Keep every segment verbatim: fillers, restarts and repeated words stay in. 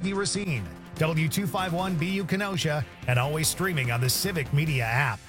Tempe Racine, W two fifty-one B U Kenosha, and always streaming on the Civic Media app.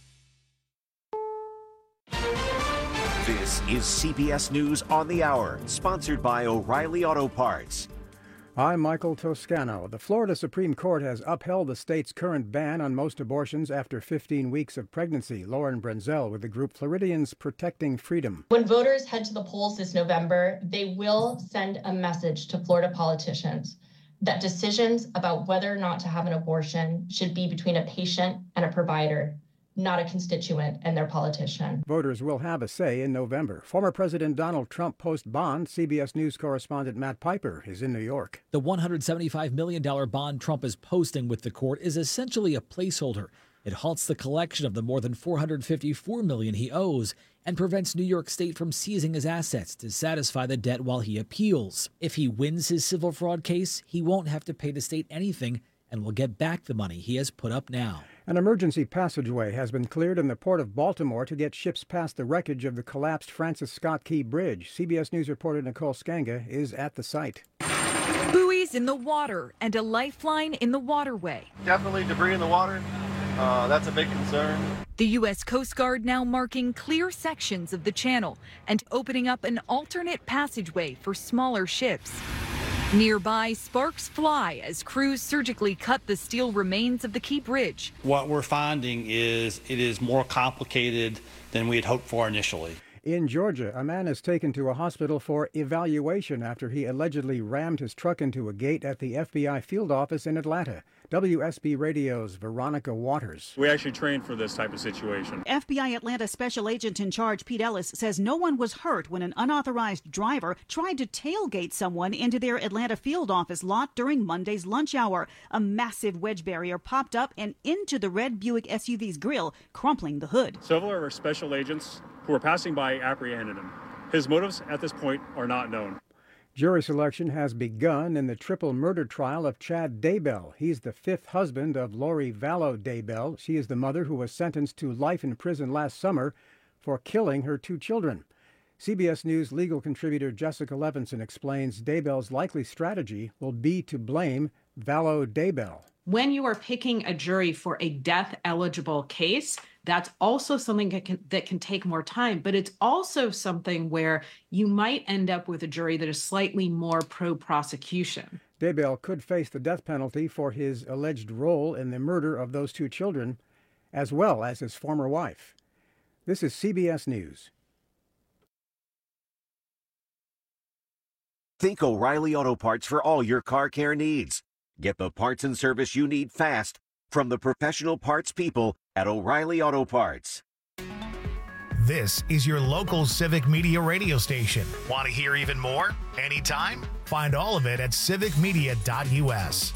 This is C B S News on the Hour, sponsored by O'Reilly Auto Parts. I'm Michael Toscano. The Florida Supreme Court has upheld the state's current ban on most abortions after fifteen weeks of pregnancy. Lauren Brenzel with the group Floridians Protecting Freedom. When voters head to the polls this November, they will send a message to Florida politicians that decisions about whether or not to have an abortion should be between a patient and a provider, not a constituent and their politician. Voters will have a say in November. Former President Donald Trump post bond. C B S News correspondent Matt Piper is in New York. The one hundred seventy-five million dollars bond Trump is posting with the court is essentially a placeholder. It halts the collection of the more than four hundred fifty-four million dollars he owes and prevents New York State from seizing his assets to satisfy the debt while he appeals. If he wins his civil fraud case, he won't have to pay the state anything and will get back the money he has put up now. An emergency passageway has been cleared in the port of Baltimore to get ships past the wreckage of the collapsed Francis Scott Key Bridge. C B S News reporter Nicole Skanga is at the site. Buoys in the water and a lifeline in the waterway. Definitely debris in the water. Uh, that's a big concern. The U S Coast Guard now marking clear sections of the channel and opening up an alternate passageway for smaller ships. Nearby, sparks fly as crews surgically cut the steel remains of the Key Bridge. What we're finding is it is more complicated than we had hoped for initially. In Georgia, a man is taken to a hospital for evaluation after he allegedly rammed his truck into a gate at the F B I field office in Atlanta. W S B Radio's Veronica Waters. We actually trained for this type of situation. F B I Atlanta Special Agent in Charge Pete Ellis says no one was hurt when an unauthorized driver tried to tailgate someone into their Atlanta field office lot during Monday's lunch hour. A massive wedge barrier popped up and into the red Buick S U V's grill, crumpling the hood. Several of our special agents who were passing by apprehended him. His motives at this point are not known. Jury selection has begun in the triple murder trial of Chad Daybell. He's the fifth husband of Lori Vallow Daybell. She is the mother who was sentenced to life in prison last summer for killing her two children. C B S News legal contributor Jessica Levinson explains Daybell's likely strategy will be to blame Vallow Daybell. When you are picking a jury for a death-eligible case, that's also something that can, that can take more time, but it's also something where you might end up with a jury that is slightly more pro-prosecution. Daybell could face the death penalty for his alleged role in the murder of those two children, as well as his former wife. This is C B S News. Think O'Reilly Auto Parts for all your car care needs. Get the parts and service you need fast from the professional parts people at O'Reilly Auto Parts. This is your local Civic Media radio station. Want to hear even more? Anytime? Find all of it at civic media dot U S.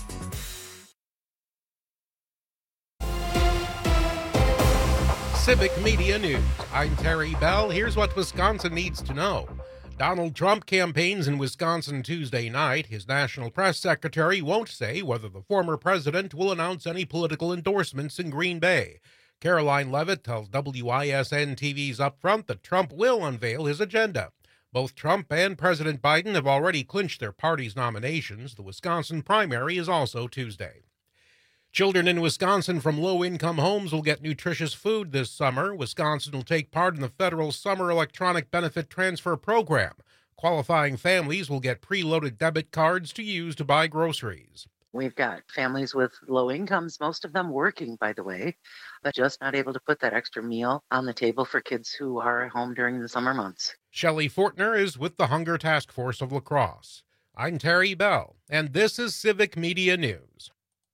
Civic Media News. I'm Terry Bell. Here's what Wisconsin needs to know. Donald Trump campaigns in Wisconsin Tuesday night. His national press secretary won't say whether the former president will announce any political endorsements in Green Bay. Caroline Levitt tells W I S N T V's Upfront that Trump will unveil his agenda. Both Trump and President Biden have already clinched their party's nominations. The Wisconsin primary is also Tuesday. Children in Wisconsin from low-income homes will get nutritious food this summer. Wisconsin will take part in the federal Summer Electronic Benefit Transfer Program. Qualifying families will get preloaded debit cards to use to buy groceries. We've got families with low incomes, most of them working, by the way, but just not able to put that extra meal on the table for kids who are at home during the summer months. Shelley Fortner is with the Hunger Task Force of La Crosse. I'm Terry Bell, and this is Civic Media News.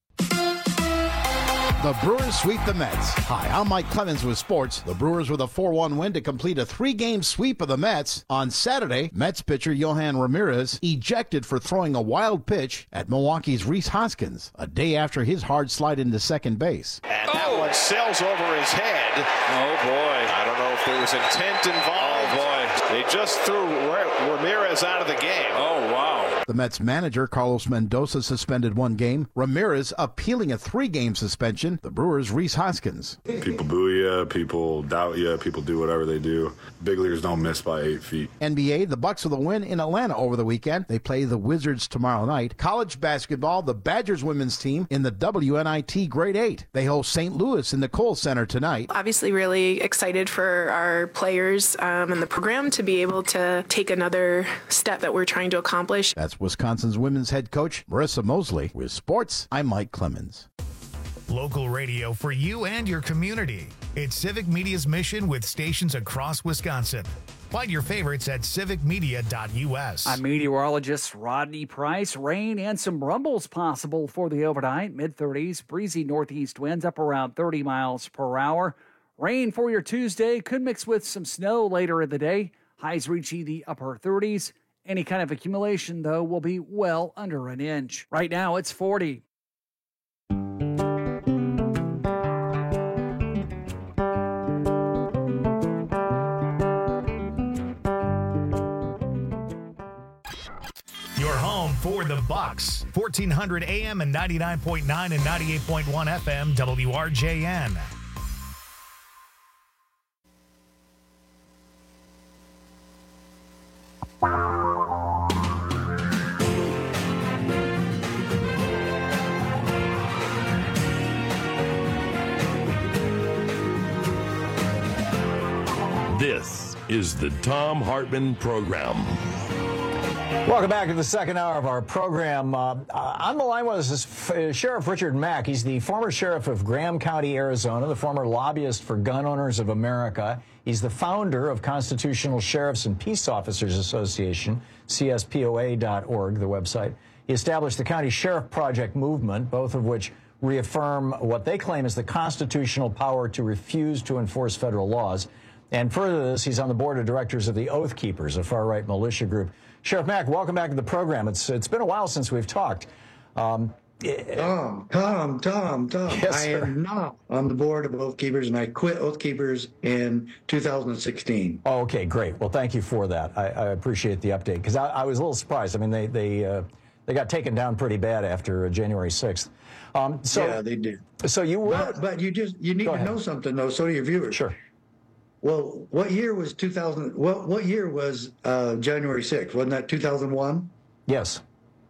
The Brewers sweep the Mets. Hi, I'm Mike Clemens with sports. The Brewers with a four one win to complete a three-game sweep of the Mets. On Saturday, Mets pitcher Yohan Ramirez ejected for throwing a wild pitch at Milwaukee's Rhys Hoskins a day after his hard slide into second base. And that oh. one sails over his head. Oh, boy. I don't know if there was intent involved. Oh, boy. They just threw Ramirez out of the game. Oh, wow. The Mets manager, Carlos Mendoza, suspended one game. Ramirez appealing a three-game suspension. The Brewers' Rhys Hoskins. People boo you. People doubt you. People do whatever they do. Big leaguers don't miss by eight feet. N B A, the Bucks with a win in Atlanta over the weekend. They play the Wizards tomorrow night. College basketball, the Badgers women's team in the W N I T Grade eight. They host Saint Louis in the Kohl Center tonight. Obviously really excited for our players um, and the program to be able to take another step that we're trying to accomplish. That's Wisconsin's women's head coach, Marissa Mosley. With sports, I'm Mike Clemens. Local radio for you and your community. It's Civic Media's mission with stations across Wisconsin. Find your favorites at civic media dot U S. I'm meteorologist Rodney Price. Rain and some rumbles possible for the overnight. mid thirties, breezy northeast winds up around thirty miles per hour. Rain for your Tuesday could mix with some snow later in the day. Highs reaching the upper thirties. Any kind of accumulation, though, will be well under an inch. Right now, it's forty. Your home for the Bucks. fourteen hundred A M and ninety-nine point nine and ninety-eight point one F M, W R J N. This is the Thom Hartmann Program. Welcome back to the second hour of our program. Uh, on the line with us is Sheriff Richard Mack. He's the former sheriff of Graham County, Arizona, the former lobbyist for Gun Owners of America. He's the founder of Constitutional Sheriffs and Peace Officers Association, C S P O A dot org, the website. He established the County Sheriff Project movement, both of which reaffirm what they claim is the constitutional power to refuse to enforce federal laws. And further to this, he's on the board of directors of the Oath Keepers, a far-right militia group. Sheriff Mack, welcome back to the program. It's It's been a while since we've talked. Um, Tom, Tom, Tom, Tom. Yes, I sir. am not on the board of Oath Keepers, and I quit Oath Keepers in two thousand sixteen. Oh, okay, great. Well, thank you for that. I, I appreciate the update, because I, I was a little surprised. I mean, they they uh, they got taken down pretty bad after uh, January sixth. Um, so, yeah, they did. So you were, but, but you just you need Go to ahead. know something though, so do your viewers. Sure. Well, what year was two thousand? What what year was uh, January sixth? Wasn't that two thousand one? Yes.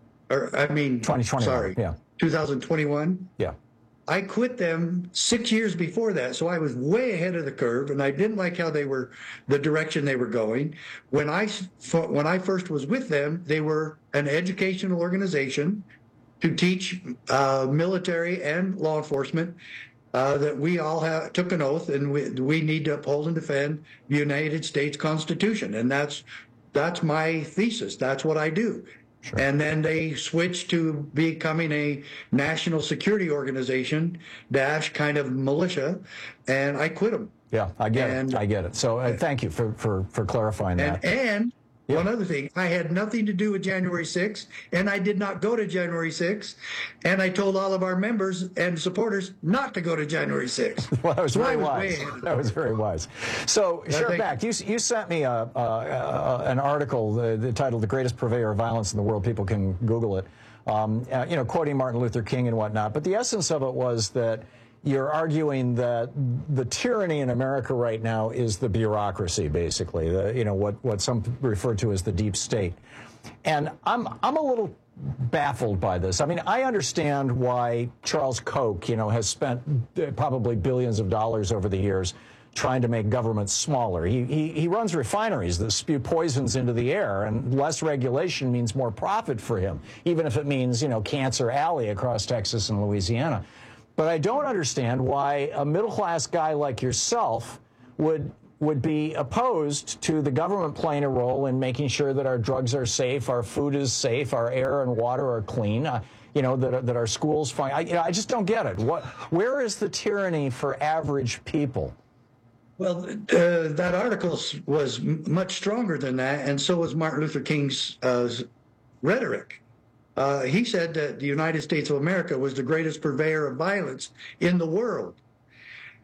Or I mean, twenty twenty-one. Sorry, Yeah. two thousand twenty-one. Yeah. I quit them six years before that, so I was way ahead of the curve, and I didn't like how they were, the direction they were going. When I when I first was with them, they were an educational organization to teach uh, military and law enforcement uh, that we all have, took an oath, and we, we need to uphold and defend the United States Constitution, and that's that's my thesis. That's what I do. Sure. And then they switched to becoming a national security organization, dash kind of militia, and I quit them. Yeah, I get And- it. I get it. So uh, thank you for, for, for clarifying And, that. and one other thing, I had nothing to do with January sixth, and I did not go to January sixth, and I told all of our members and supporters not to go to January sixth. Well, that was So I very was way wise. ahead of That was very wise. So, Yeah, Sheriff thank Mack, you, you sent me a, a, a, an article uh, the titled "The Greatest Purveyor of Violence in the World." People can Google it. Um, uh, you know, quoting Martin Luther King and whatnot. But the essence of it was that you're arguing that the tyranny in America right now is the bureaucracy, basically. The, you know, what what some refer to as the deep state. And I'm I'm a little baffled by this. I mean, I understand why Charles Koch, you know, has spent probably billions of dollars over the years trying to make government smaller. He, he, he runs refineries that spew poisons into the air, and less regulation means more profit for him, even if it means, you know, Cancer Alley across Texas and Louisiana. But I don't understand why a middle-class guy like yourself would would be opposed to the government playing a role in making sure that our drugs are safe, our food is safe, our air and water are clean, uh, you know, that, that our schools fine. I, you know, I just don't get it. What, where is the tyranny for average people? Well, uh, that article s- was m- much stronger than that, and so was Martin Luther King's uh, s- rhetoric. Uh, he said that the United States of America was the greatest purveyor of violence in the world.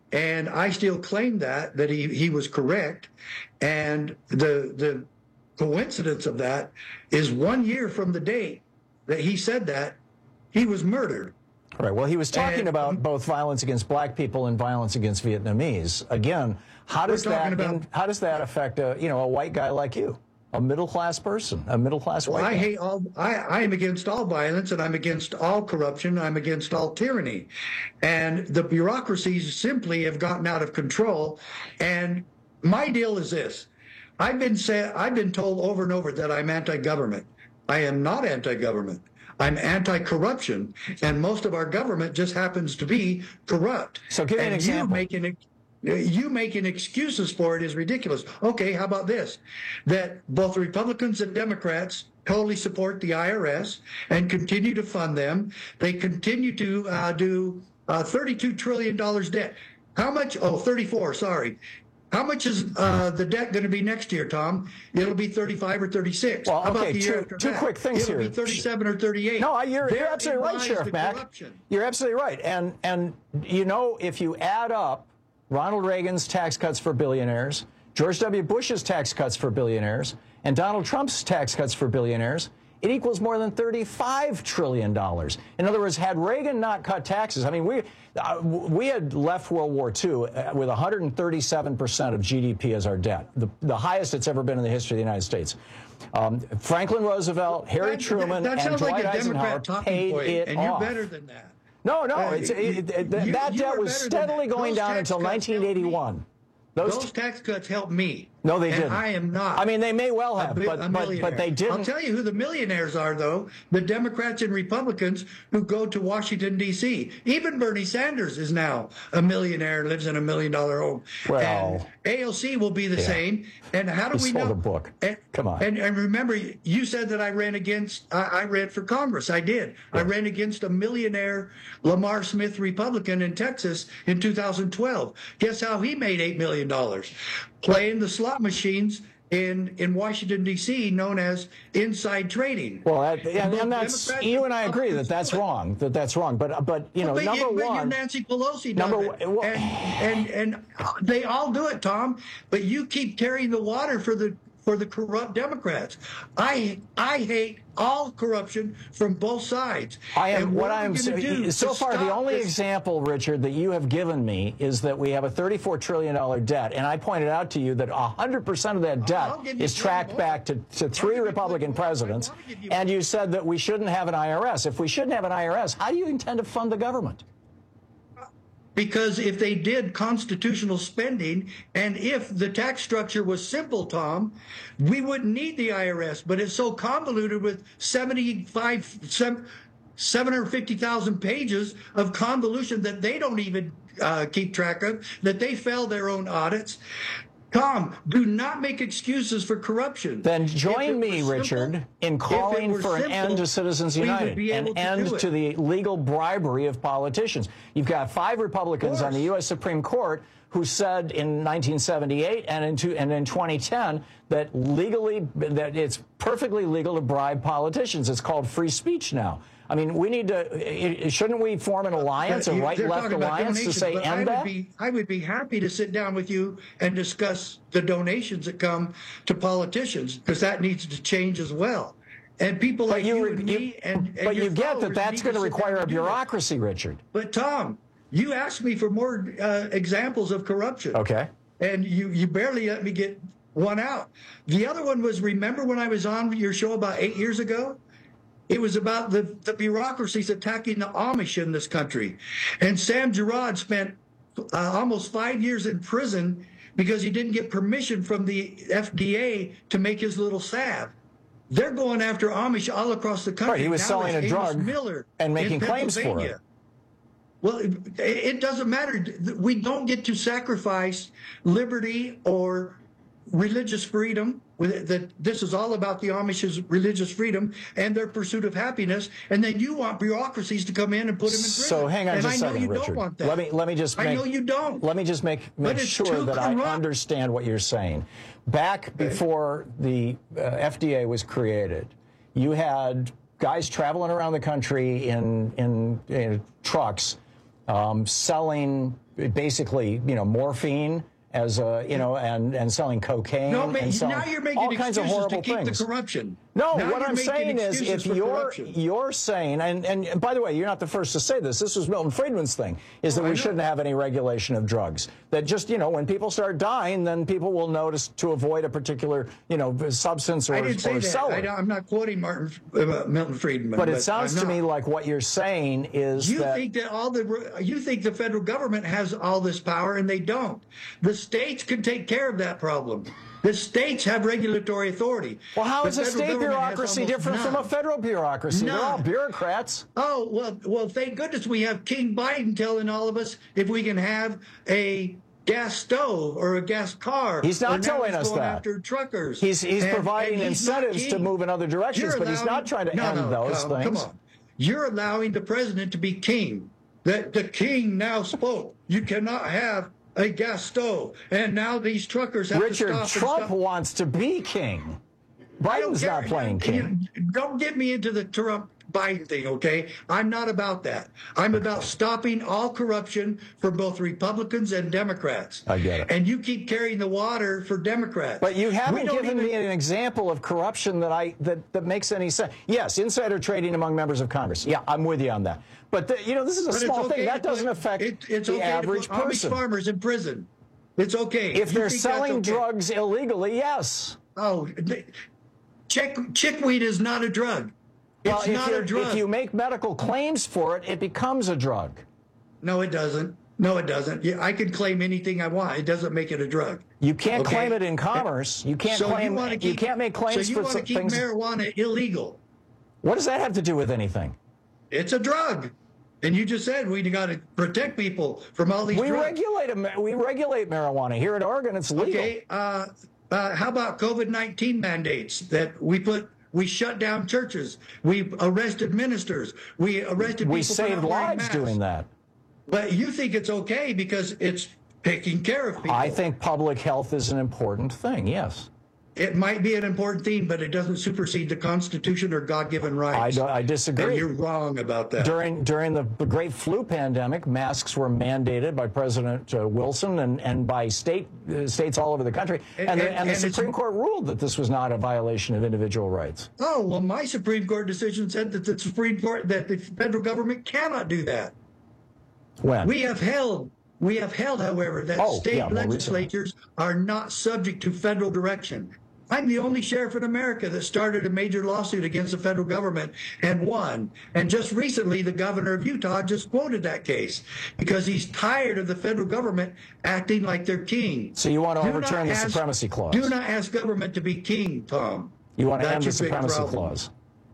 And I still claim that, that he, he was correct. And the the coincidence of that is one year from the date that he said that, he was murdered. Right. Well, he was talking And- about both violence against black people and violence against Vietnamese. Again, how We're does that talking about- in- how does that affect a you know a white guy like you, a middle class person, a middle class Well, white I guy? hate all. I, I am against all violence, and I'm against all corruption. I'm against all tyranny, and the bureaucracies simply have gotten out of control. And my deal is this: I've been said, I've been told over and over that I'm anti-government. I am not anti-government. I'm anti-corruption, and most of our government just happens to be corrupt. So give me an And example. You making, you making excuses for it is ridiculous. Okay, how about this? That both Republicans and Democrats totally support the I R S and continue to fund them. They continue to uh, do uh, thirty-two trillion dollars debt. How much? Oh, thirty-four, sorry. How much is uh, the debt going to be next year, Tom? It'll be thirty-five or thirty-six. Well, How about okay, the year two, after two that? quick things It'll here. be thirty-seven or thirty-eight. No, you're, you're Therein absolutely right, lies Sheriff the Mack. corruption. You're absolutely right. And, and, you know, if you add up Ronald Reagan's tax cuts for billionaires, George W. Bush's tax cuts for billionaires, and Donald Trump's tax cuts for billionaires, it equals more than thirty-five trillion dollars. In other words, had Reagan not cut taxes, I mean, we uh, we had left World War Two with one hundred thirty-seven percent of G D P as our debt, the, the highest it's ever been in the history of the United States. Um, Franklin Roosevelt, Harry That- Truman, that and sounds Dwight like a Eisenhower Democrat talking paid point, it and off. you're better than that. No, no, Uh, it's, it, it, it, you- that you debt are was better than steadily that. going Those down tax until cuts nineteen eighty-one. Those, Those, tax cuts helped me. no, they and didn't. I am not. I mean, they may well a have, bi- but, a but, but millionaire. they didn't. I'll tell you who the millionaires are, though. The Democrats and Republicans who go to Washington, D C Even Bernie Sanders is now a millionaire, lives in a million dollar home. Well, and A O C will be the yeah. same. And how do He we sold know? a book. And, Come on. And, and remember, you said that I ran against, I, I ran for Congress. I did. I ran against a millionaire Lamar Smith Republican in Texas in two thousand twelve. Guess how he made eight million dollars? Playing the slot machines in, in Washington, D C, known as inside trading. Well, that, and, both and that's Democrats you and I and agree that Republicans that's do it. wrong. That that's wrong. But but you know, but number you, but one, you're Nancy Pelosi does number it. one- well- and, and and they all do it, Tom. But you keep carrying the water for the for the corrupt Democrats. I I hate all corruption from both sides. I am And what are we I'm gonna saying. do So to far, the stop only this? example, Richard, that you have given me is that we have a thirty-four trillion dollars debt, and I pointed out to you that one hundred percent of that debt I'll give you is plenty tracked more. back to, to three Republican presidents, and you said that we shouldn't have an I R S. If we shouldn't have an I R S, how do you intend to fund the government? Because if they did constitutional spending, and if the tax structure was simple, Tom, we wouldn't need the I R S. But it's so convoluted with seventy-five, seven hundred fifty thousand pages of convolution that they don't even uh, keep track of, that they fail their own audits. Tom, do not make excuses for corruption. Then If it join me, were Richard, simple- in if it calling were for an simple, end to Citizens we would United, be an able to end do it. to the legal bribery of politicians. You've got five Republicans on the U S Supreme Court who said in nineteen seventy-eight and in, two, and in twenty ten that legally, that it's perfectly legal to bribe politicians. It's called free speech now. I mean, we need to, it, shouldn't we form an alliance, a You- they're right-left talking about alliance to donations, say but I end would that? Be, I would be happy to sit down with you and discuss the donations that come to politicians, because that needs to change as well. And people like you, and me and, and But your you get that followers that's need going to sit down require a and do that. bureaucracy, Richard. But Tom, you asked me for more uh, examples of corruption. Okay. And you, you barely let me get one out. The other one was, remember when I was on your show about eight years ago? It was about the, the bureaucracies attacking the Amish in this country. And Sam Girard spent uh, almost five years in prison because he didn't get permission from the F D A to make his little salve. They're going after Amish all across the country. Right, he was Now selling it's a Amos drug Miller and making in claims for it. Pennsylvania. Well, it, it doesn't matter. We don't get to sacrifice liberty or religious freedom. That this is all about the Amish's religious freedom and their pursuit of happiness, and then you want bureaucracies to come in and put them in prison. So hang on and just a I know second, you Richard. don't want that. Let me let me just make, I know you don't. Let me just make make But it's sure too that I corrupt. understand what you're saying. Back before the uh, F D A was created, you had guys traveling around the country in in, in trucks, um, selling basically, you know, morphine as a, you know, and, and selling cocaine. No, and selling now you're making all kinds of excuses horrible to keep things. the corruption. No, now what you're I'm making saying is, if excuses for you're corruption. you're saying, and, and by the way, you're not the first to say this. This was Milton Friedman's thing, is that Oh, I we know. shouldn't have any regulation of drugs. That just, you know, when people start dying, then people will notice to avoid a particular, you know, substance or, I didn't say or that. seller. I, I'm not quoting Martin uh, Milton Friedman. But it sounds I'm to me not. like what you're saying is You that think that all the you think the federal government has all this power, and they don't. The states can take care of that problem. The states have regulatory authority. Well, how The is a federal state government has bureaucracy almost different from a none. federal bureaucracy? They're all None. bureaucrats. Oh, well, well, thank goodness we have King Biden telling all of us if we can have a gas stove or a gas car. He's not Or now telling he's us going that. After truckers. He's he's And- providing and he's not incentives to King. move in other directions, You're but he's allowing- not trying to no, end no, those come, things. Come on. You're allowing the president to be king. That the king now spoke. You cannot have a gas stove. And now these truckers have Richard to stop and Trump stop. wants to be king. I don't Biden's care. not playing king. You- Don't get me into the Trump Biden thing, okay? I'm not about that. I'm about stopping all corruption for both Republicans and Democrats. I get it. And you keep carrying the water for Democrats. But you We haven't don't given even- me an example of corruption that I that, that makes any sense. Yes, insider trading among members of Congress. Yeah, I'm with you on that. But the, you know, this is a But it's small okay thing to that doesn't put- affect it- it's the okay average to put Amish person. farmers in prison. It's okay. If You they're think that's selling okay? drugs illegally, yes. Oh, they- chick, chickweed is not a drug. Well, It's if, not you're- a drug. if you make medical claims for it, it becomes a drug. No, it doesn't. No, it doesn't. Yeah, I can claim anything I want. It doesn't make it a drug. You can't Okay? claim it in commerce. You can't So claim. wanna You, keep- can't make claims So you for want to some keep things. marijuana illegal? What does that have to do with anything? It's a drug, and you just said we got to protect people from all these We drugs. regulate 'em- we regulate marijuana here in Oregon. It's legal. Okay. Uh, uh, how about COVID nineteen mandates that we put? We shut down churches. We arrested ministers. We arrested We people for saved not wearing lives masks. doing that. But you think it's okay because it's taking care of people. I think public health is an important thing. Yes. It might be an important thing, but it doesn't supersede the Constitution or God-given rights. I, don't- I disagree. And you're wrong about that. During during the great flu pandemic, masks were mandated by President uh, Wilson and, and by state uh, states all over the country, and, And- the, and- and the and it's- Supreme Court ruled that this was not a violation of individual rights. Oh, well, my Supreme Court decision said that the Supreme Court, that the federal government cannot do that. When? We have held, we have held, however, that Oh, state yeah, more recently. legislatures are not subject to federal direction. I'm the only sheriff in America that started a major lawsuit against the federal government and won. And just recently, the governor of Utah just quoted that case because he's tired of the federal government acting like they're king. So you want to Do not overturn the ask- supremacy clause? Do not ask government to be king, Tom. You want to That's end the your big supremacy problem. clause?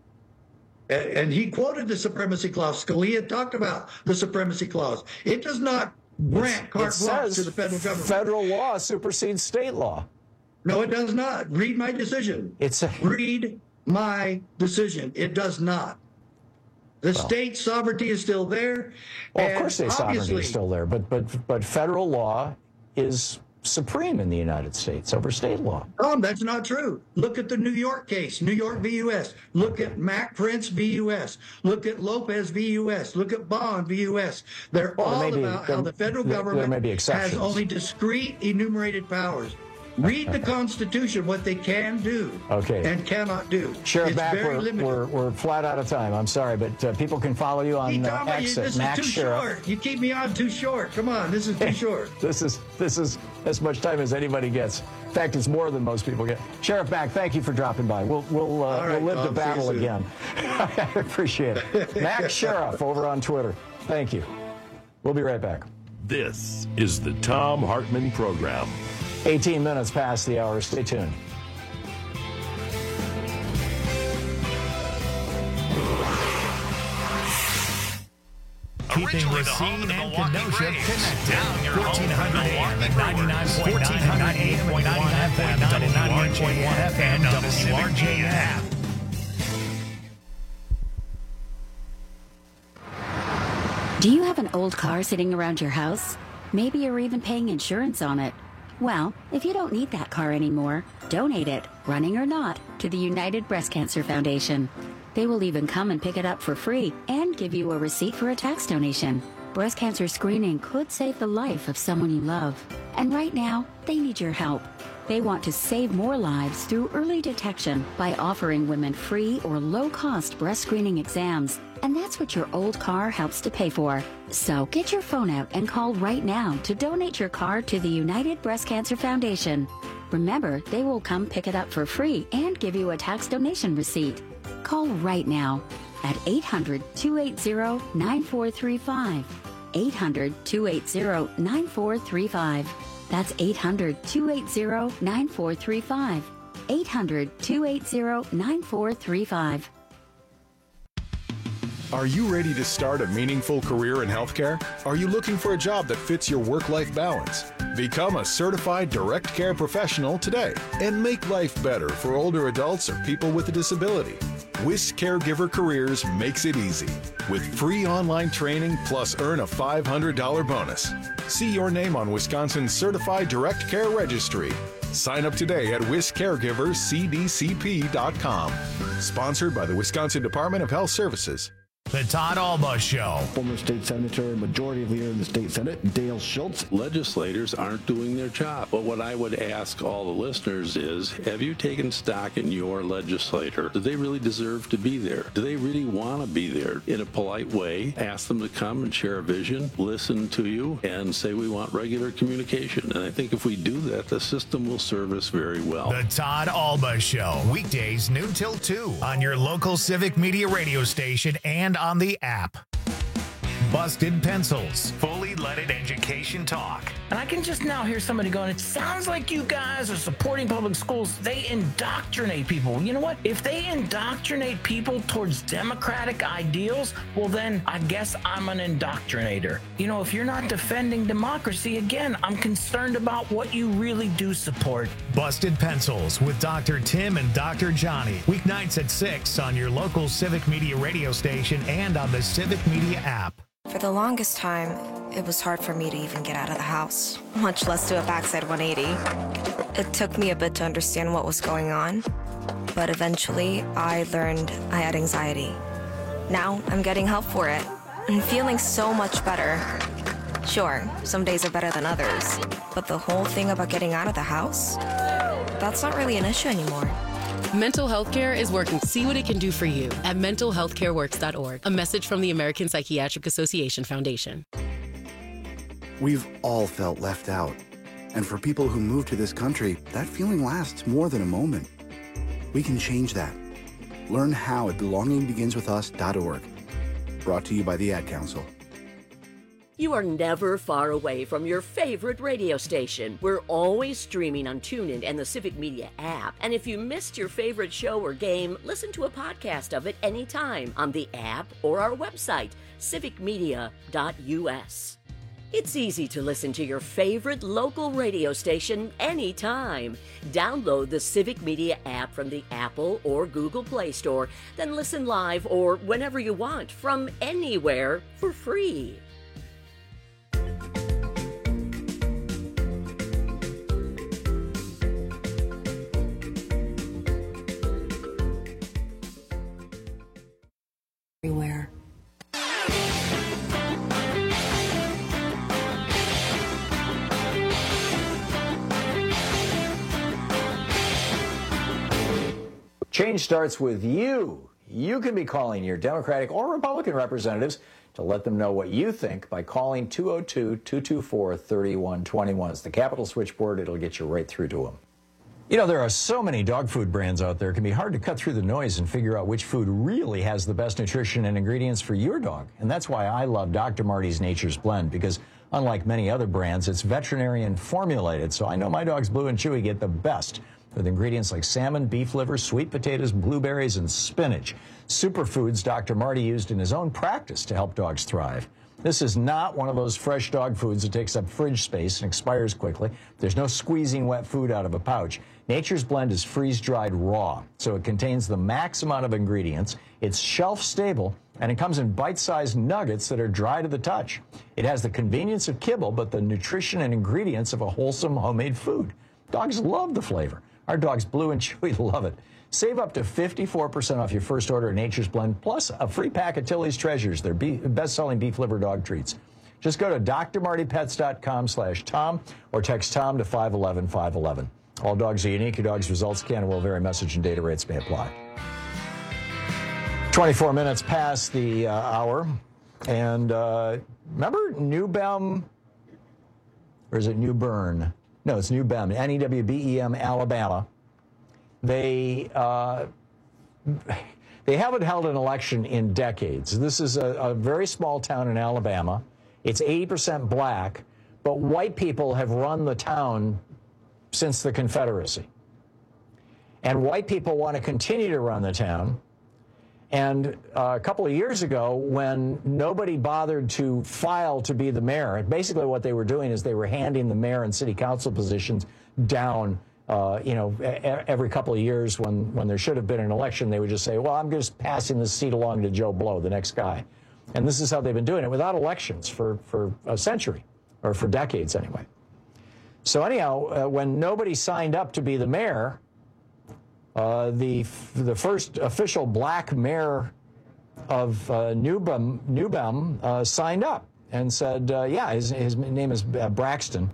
And and he quoted the supremacy clause. Scalia talked about the supremacy clause. It does not grant It carte blanche says to the federal government. federal law supersedes state law. No, it does not. Read my decision. It's a, Read my decision. It does not. The Well. state sovereignty is still there. well, of and course, state sovereignty obviously- is still there, but but but federal law is supreme in the United States over state law. Tom, that's not true. Look at the New York case, New York v. U S. Look at Mac Prince v. U S. Look at Lopez v. U S. Look at Bond v. U S. They're Well, all there may be- about how there- the federal there- there government may be has exceptions. only discrete enumerated powers. Read the Constitution, what they can do Okay. and cannot do. Sheriff it's Mack, very we're, limited. we're, we're flat out of time. I'm sorry, but uh, people can follow you on Hey, uh, Tom, you- X at this is Max too Sheriff. short. You keep me on too short. Come on, this is too short. This is this is as much time as anybody gets. In fact, it's more than most people get. Sheriff Mack, thank you for dropping by. We'll we'll uh, All right, we'll live Tom, to see you battle soon. again. I appreciate it. Max Sheriff over on Twitter. Thank you. We'll be right back. This is the Tom Hartman Program. eighteen minutes past the hour. Stay tuned. Keeping Racine and Kenosha connected. fourteen hundred A M and ninety-nine point one F M, ninety-nine point one F M, W R J F. Do you have an old car sitting around your house? Maybe you're even paying insurance on it. Well, if you don't need that car anymore, donate it, running or not, to the United Breast Cancer Foundation. They will even come and pick it up for free and give you a receipt for a tax donation. breast cancer screening could save the life of someone you love. And right now, they need your help. They want to save more lives through early detection by offering women free or low-cost breast screening exams. And that's what your old car helps to pay for. So get your phone out and call right now to donate your car to the United Breast Cancer Foundation. Remember, they will come pick it up for free and give you a tax donation receipt. Call right now at eight hundred, two eight zero, nine four three five. eight hundred, two eight zero, nine four three five. That's eight hundred, two eight zero, nine four three five. eight hundred, two eight zero, nine four three five. Are you ready to start a meaningful career in healthcare? Are you looking for a job that fits your work-life balance? Become a certified direct care professional today and make life better for older adults or people with a disability. Wisc Caregiver Careers makes it easy with free online training plus earn a five hundred dollars bonus. See your name on Wisconsin's Certified Direct Care Registry. Sign up today at wisc caregivers c d c p dot com. Sponsored by the Wisconsin Department of Health Services. The Todd Alba Show. Former state senator, majority leader in the state Senate, Dale Schultz. Legislators aren't doing their job. But what I would ask all the listeners is, have you taken stock in your legislator? Do they really deserve to be there? Do they really want to be there? In a polite way, ask them to come and share a vision, listen to you, and say we want regular communication. And I think if we do that, the system will serve us very well. The Todd Alba Show. Weekdays noon till two on your local Civic Media radio station and on the app. Busted Pencils, fully leaded education talk. And I can just now hear somebody going, it sounds like you guys are supporting public schools. They indoctrinate people. You know what? If they indoctrinate people towards democratic ideals, well, then I guess I'm an indoctrinator. You know, if you're not defending democracy, again, I'm concerned about what you really do support. Busted Pencils with Doctor Tim and Doctor Johnny. Weeknights at six on your local Civic Media radio station and on the Civic Media app. For the longest time, it was hard for me to even get out of the house, much less do a backside one eighty. It took me a bit to understand what was going on, but eventually I learned I had anxiety. Now I'm getting help for it and feeling so much better. Sure, some days are better than others, but the whole thing about getting out of the house, that's not really an issue anymore. Mental health care is working. See what it can do for you at mental health care works dot org. A message from the American Psychiatric Association Foundation. We've all felt left out. And for people who move to this country, that feeling lasts more than a moment. We can change that. Learn how at belonging begins with us dot org. Brought to you by the Ad Council. You are never far away from your favorite radio station. We're always streaming on TuneIn and the Civic Media app. And if you missed your favorite show or game, listen to a podcast of it anytime on the app or our website, civic media dot u s. It's easy to listen to your favorite local radio station anytime. Download the Civic Media app from the Apple or Google Play Store, then listen live or whenever you want from anywhere for free. Everywhere. Change starts with you. You can be calling your Democratic or Republican representatives to let them know what you think by calling two oh two, two two four, three one two one. It's the Capitol switchboard. It'll get you right through to them. You know, there are so many dog food brands out there, it can be hard to cut through the noise and figure out which food really has the best nutrition and ingredients for your dog. And that's why I love Doctor Marty's Nature's Blend, because unlike many other brands, it's veterinarian formulated. So I know my dogs Blue and Chewy get the best with ingredients like salmon, beef liver, sweet potatoes, blueberries, and spinach. Superfoods Doctor Marty used in his own practice to help dogs thrive. This is not one of those fresh dog foods that takes up fridge space and expires quickly. There's no squeezing wet food out of a pouch. Nature's Blend is freeze-dried raw, so it contains the max amount of ingredients. It's shelf-stable, and it comes in bite-sized nuggets that are dry to the touch. It has the convenience of kibble, but the nutrition and ingredients of a wholesome homemade food. Dogs love the flavor. Our dogs Blue and Chewy love it. Save up to fifty-four percent off your first order of Nature's Blend, plus a free pack of Tilly's Treasures, their best-selling beef liver dog treats. Just go to d r marty pets dot com slash Tom or text Tom to five one one five one one. All dogs are unique. Your dog's results can and will vary. Message and data rates may apply. twenty-four minutes past the uh, hour. And uh, remember New Bem, or is it New Bern? No, it's New Bem, N E W B E M, Alabama. They, uh, they haven't held an election in decades. This is a, a very small town in Alabama. It's eighty percent black, but white people have run the town since the Confederacy. And white people want to continue to run the town. And uh, a couple of years ago, when nobody bothered to file to be the mayor, and basically what they were doing is they were handing the mayor and city council positions down, uh, you know, a- every couple of years when, when there should have been an election, they would just say, well, I'm just passing this seat along to Joe Blow, the next guy. And this is how they've been doing it without elections for, for a century, or for decades anyway. So anyhow, uh, when nobody signed up to be the mayor, uh, the the first official black mayor of uh, New Bem, New Bem uh, signed up and said, uh, yeah, his, his name is uh, Braxton.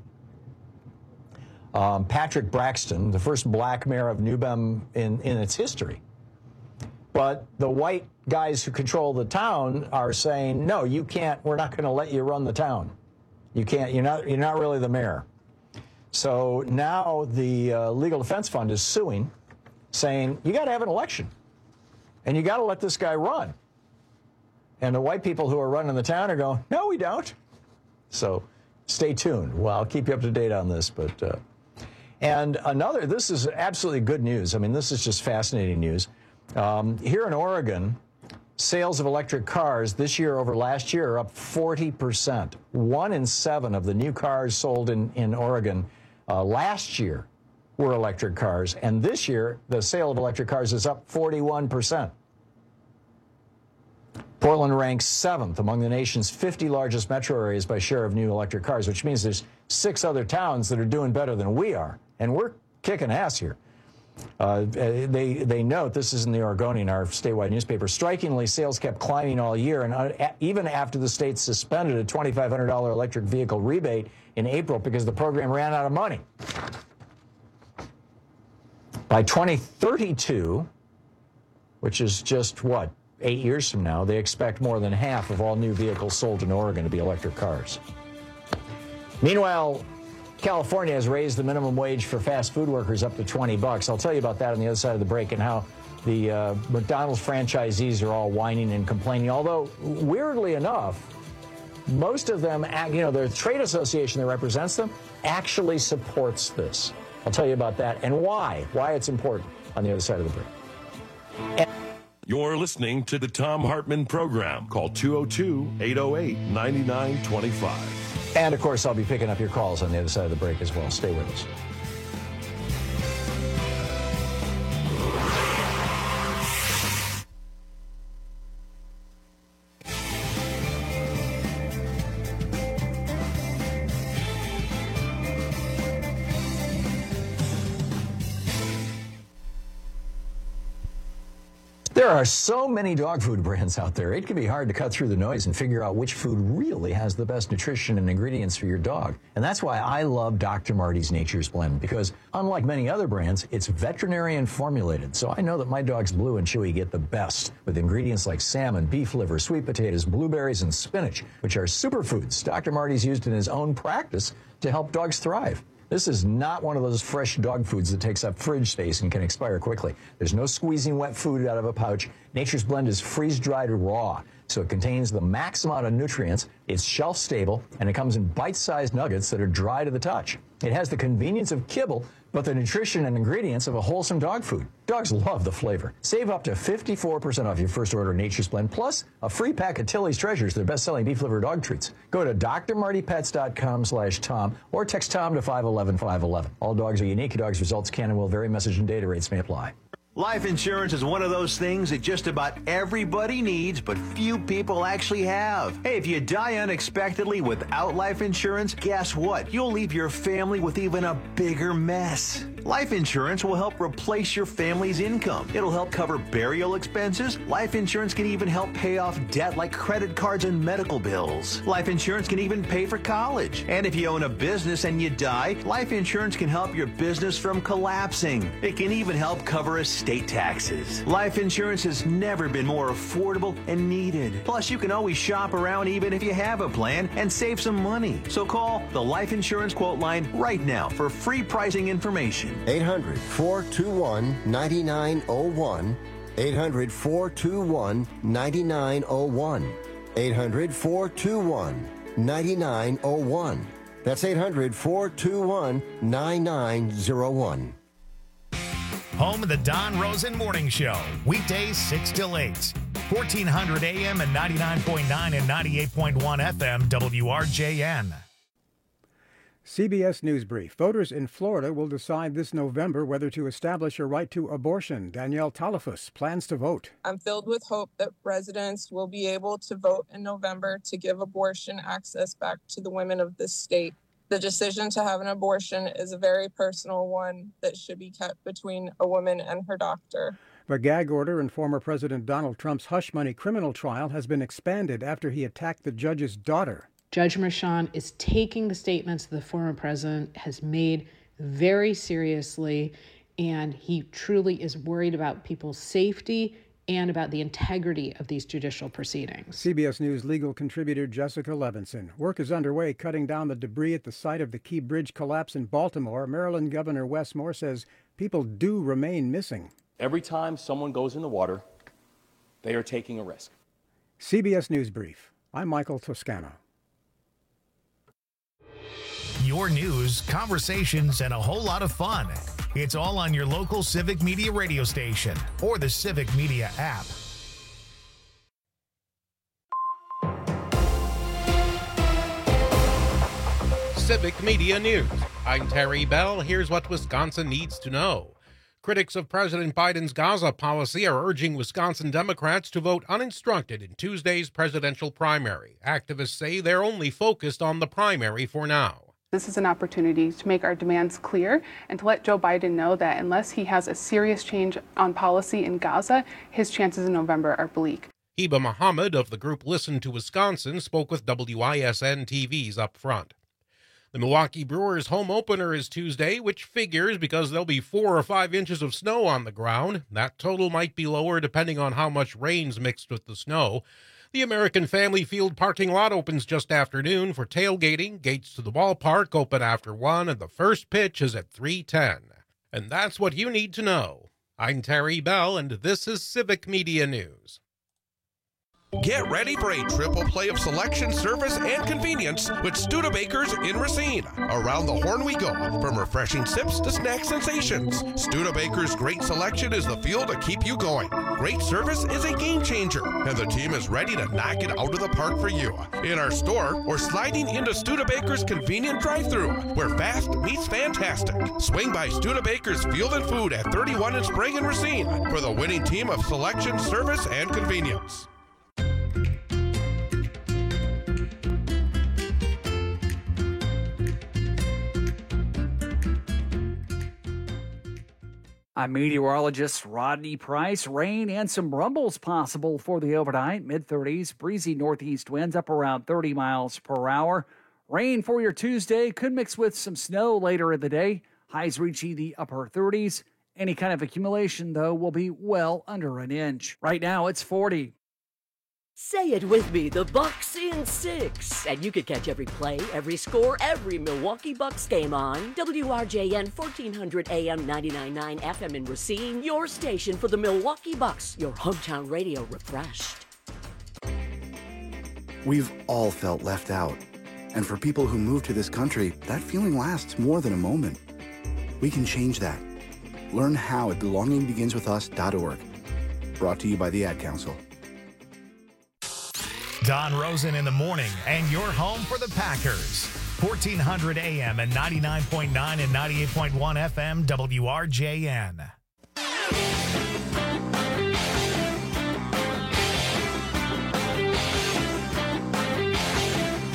Um, Patrick Braxton, the first black mayor of New Bem in, in its history. But the white guys who control the town are saying, no, you can't, we're not going to let you run the town. You can't, you're not, you're not really the mayor. So now the uh, Legal Defense Fund is suing, saying, you got to have an election, and you got to let this guy run. And the white people who are running the town are going, no, we don't. So stay tuned. Well, I'll keep you up to date on this. But uh, and another, this is absolutely good news. I mean, this is just fascinating news. Um, here in Oregon, sales of electric cars this year over last year are up forty percent. One in seven of the new cars sold in, in Oregon uh, last year were electric cars. And this year, the sale of electric cars is up forty-one percent. Portland ranks seventh among the nation's fifty largest metro areas by share of new electric cars, which means there's six other towns that are doing better than we are. And we're kicking ass here. Uh, they they note, this is in the Oregonian, our statewide newspaper, strikingly, sales kept climbing all year, and uh, even after the state suspended a twenty-five hundred dollars electric vehicle rebate in April because the program ran out of money. By twenty thirty-two, which is just, what, eight years from now, they expect more than half of all new vehicles sold in Oregon to be electric cars. Meanwhile, California has raised the minimum wage for fast food workers up to twenty bucks. I'll tell you about that on the other side of the break, and how the uh, McDonald's franchisees are all whining and complaining. Although, weirdly enough, most of them, you know, their trade association that represents them actually supports this. I'll tell you about that and why, why it's important on the other side of the break. And You're listening to the Thom Hartmann Program. Call two oh two, eight oh eight, nine nine two five. And, of course, I'll be picking up your calls on the other side of the break as well. Stay with us. There are so many dog food brands out there, it can be hard to cut through the noise and figure out which food really has the best nutrition and ingredients for your dog. And that's why I love Doctor Marty's Nature's Blend, because unlike many other brands, it's veterinarian formulated. So I know that my dogs Blue and Chewy get the best with ingredients like salmon, beef liver, sweet potatoes, blueberries, and spinach, which are superfoods Doctor Marty's used in his own practice to help dogs thrive. This is not one of those fresh dog foods that takes up fridge space and can expire quickly. There's no squeezing wet food out of a pouch. Nature's Blend is freeze-dried raw, so it contains the max amount of nutrients, it's shelf-stable, and it comes in bite-sized nuggets that are dry to the touch. It has the convenience of kibble, but the nutrition and ingredients of a wholesome dog food. Dogs love the flavor. Save up to fifty-four percent off your first order of Nature's Blend, plus a free pack of Tilly's Treasures, their best-selling beef liver dog treats. Go to d r marty pets dot com slash Tom or text Tom to five one one five one one. All dogs are unique. Your dog's results can and will vary. Message and data rates may apply. Life insurance is one of those things that just about everybody needs, but few people actually have. Hey, if you die unexpectedly without life insurance, guess what? You'll leave your family with even a bigger mess. Life insurance will help replace your family's income. It'll help cover burial expenses. Life insurance can even help pay off debt like credit cards and medical bills. Life insurance can even pay for college. And if you own a business and you die, life insurance can help your business from collapsing. It can even help cover estate taxes. Life insurance has never been more affordable and needed. Plus, you can always shop around even if you have a plan and save some money. So call the Life Insurance Quote Line right now for free pricing information. eight hundred, four two one, nine nine zero one. eight hundred, four two one, nine nine zero one. eight hundred, four two one, nine nine zero one. That's eight hundred, four two one, nine nine zero one. Home of the Don Rosen Morning Show. Weekdays six till eight. fourteen hundred A M and ninety-nine point nine and ninety-eight point one F M W R J N. C B S News Brief. Voters in Florida will decide this November whether to establish a right to abortion. Danielle Talafus plans to vote. I'm filled with hope that residents will be able to vote in November to give abortion access back to the women of this state. The decision to have an abortion is a very personal one that should be kept between a woman and her doctor. The gag order in former President Donald Trump's hush money criminal trial has been expanded after he attacked the judge's daughter. Judge Merchan is taking the statements the former president has made very seriously, and he truly is worried about people's safety and about the integrity of these judicial proceedings. C B S News legal contributor Jessica Levinson. Work is underway cutting down the debris at the site of the Key Bridge collapse in Baltimore. Maryland Governor Wes Moore says people do remain missing. Every time someone goes in the water, they are taking a risk. C B S News Brief. I'm Michael Toscano. Your news, conversations, and a whole lot of fun. It's all on your local Civic Media radio station or the Civic Media app. Civic Media News. I'm Terry Bell. Here's what Wisconsin needs to know. Critics of President Biden's Gaza policy are urging Wisconsin Democrats to vote uninstructed in Tuesday's presidential primary. Activists say they're only focused on the primary for now. This is an opportunity to make our demands clear and to let Joe Biden know that unless he has a serious change on policy in Gaza, his chances in November are bleak. Heba Muhammad of the group Listen to Wisconsin spoke with W I S N T V's Up Front. The Milwaukee Brewers home opener is Tuesday, which figures because there'll be four or five inches of snow on the ground. That total might be lower depending on how much rain's mixed with the snow. The American Family Field parking lot opens just after noon for tailgating. Gates to the ballpark open after one, and the first pitch is at three ten. And that's what you need to know. I'm Terry Bell, and this is Civic Media News. Get ready for a triple play of selection, service, and convenience with Studebakers in Racine. Around the horn we go, from refreshing sips to snack sensations. Studebakers' great selection is the fuel to keep you going. Great service is a game changer, and the team is ready to knock it out of the park for you. In our store, or sliding into Studebakers' convenient drive-thru, where fast meets fantastic. Swing by Studebakers Field and Food at thirty-one in Sprague and Racine for the winning team of selection, service, and convenience. I'm meteorologist Rodney Price. Rain and some rumbles possible for the overnight. mid thirties, breezy northeast winds up around thirty miles per hour. Rain for your Tuesday could mix with some snow later in the day. Highs reaching the upper thirties. Any kind of accumulation, though, will be well under an inch. Right now, it's forty. Say it with me, the Bucks in six. And you can catch every play, every score, every Milwaukee Bucks game on W R J N fourteen hundred A M ninety-nine point nine F M in Racine, your station for the Milwaukee Bucks, your hometown radio refreshed. We've all felt left out. And for people who move to this country, that feeling lasts more than a moment. We can change that. Learn how at belonging begins with us dot org. Brought to you by the Ad Council. Don Rosen in the morning, and your home for the Packers. fourteen hundred A M and ninety-nine point nine and ninety-eight point one F M W R J N.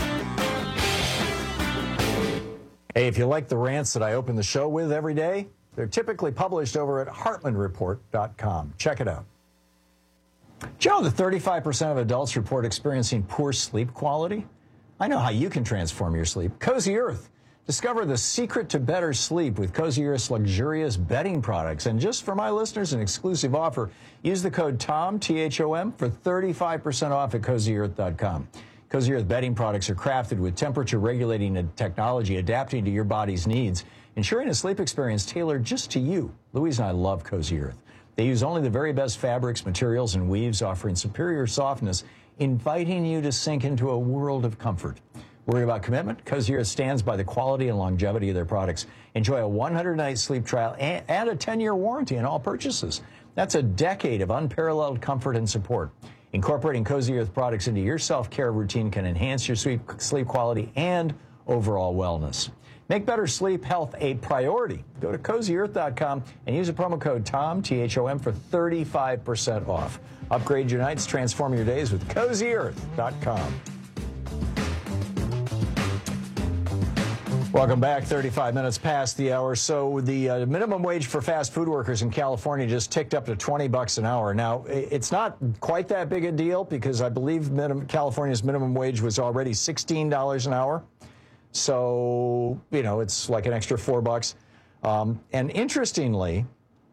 Hey, if you like the rants that I open the show with every day, They're typically published over at Heartland Report dot com. Check it out. Joe, the thirty-five percent of adults report experiencing poor sleep quality. I know how you can transform your sleep. Cozy Earth. Discover the secret to better sleep with Cozy Earth's luxurious bedding products. And just for my listeners, an exclusive offer. Use the code TOM, T H O M, for thirty-five percent off at Cozy Earth dot com. Cozy Earth bedding products are crafted with temperature-regulating technology adapting to your body's needs, ensuring a sleep experience tailored just to you. Louise and I love Cozy Earth. They use only the very best fabrics, materials, and weaves, offering superior softness, inviting you to sink into a world of comfort. Worried about commitment? Cozy Earth stands by the quality and longevity of their products. Enjoy a one hundred night sleep trial and, and a ten year warranty on all purchases. That's a decade of unparalleled comfort and support. Incorporating Cozy Earth products into your self-care routine can enhance your sleep, sleep quality and overall wellness. Make better sleep health a priority. Go to Cozy Earth dot com and use the promo code TOM, T H O M, for thirty-five percent off. Upgrade your nights, transform your days with Cozy Earth dot com. Welcome back. thirty-five minutes past the hour. So the uh, minimum wage for fast food workers in California just ticked up to twenty bucks an hour. Now, it's not quite that big a deal because I believe minimum, California's minimum wage was already sixteen dollars an hour. So, you know, it's like an extra four bucks. Um, and interestingly,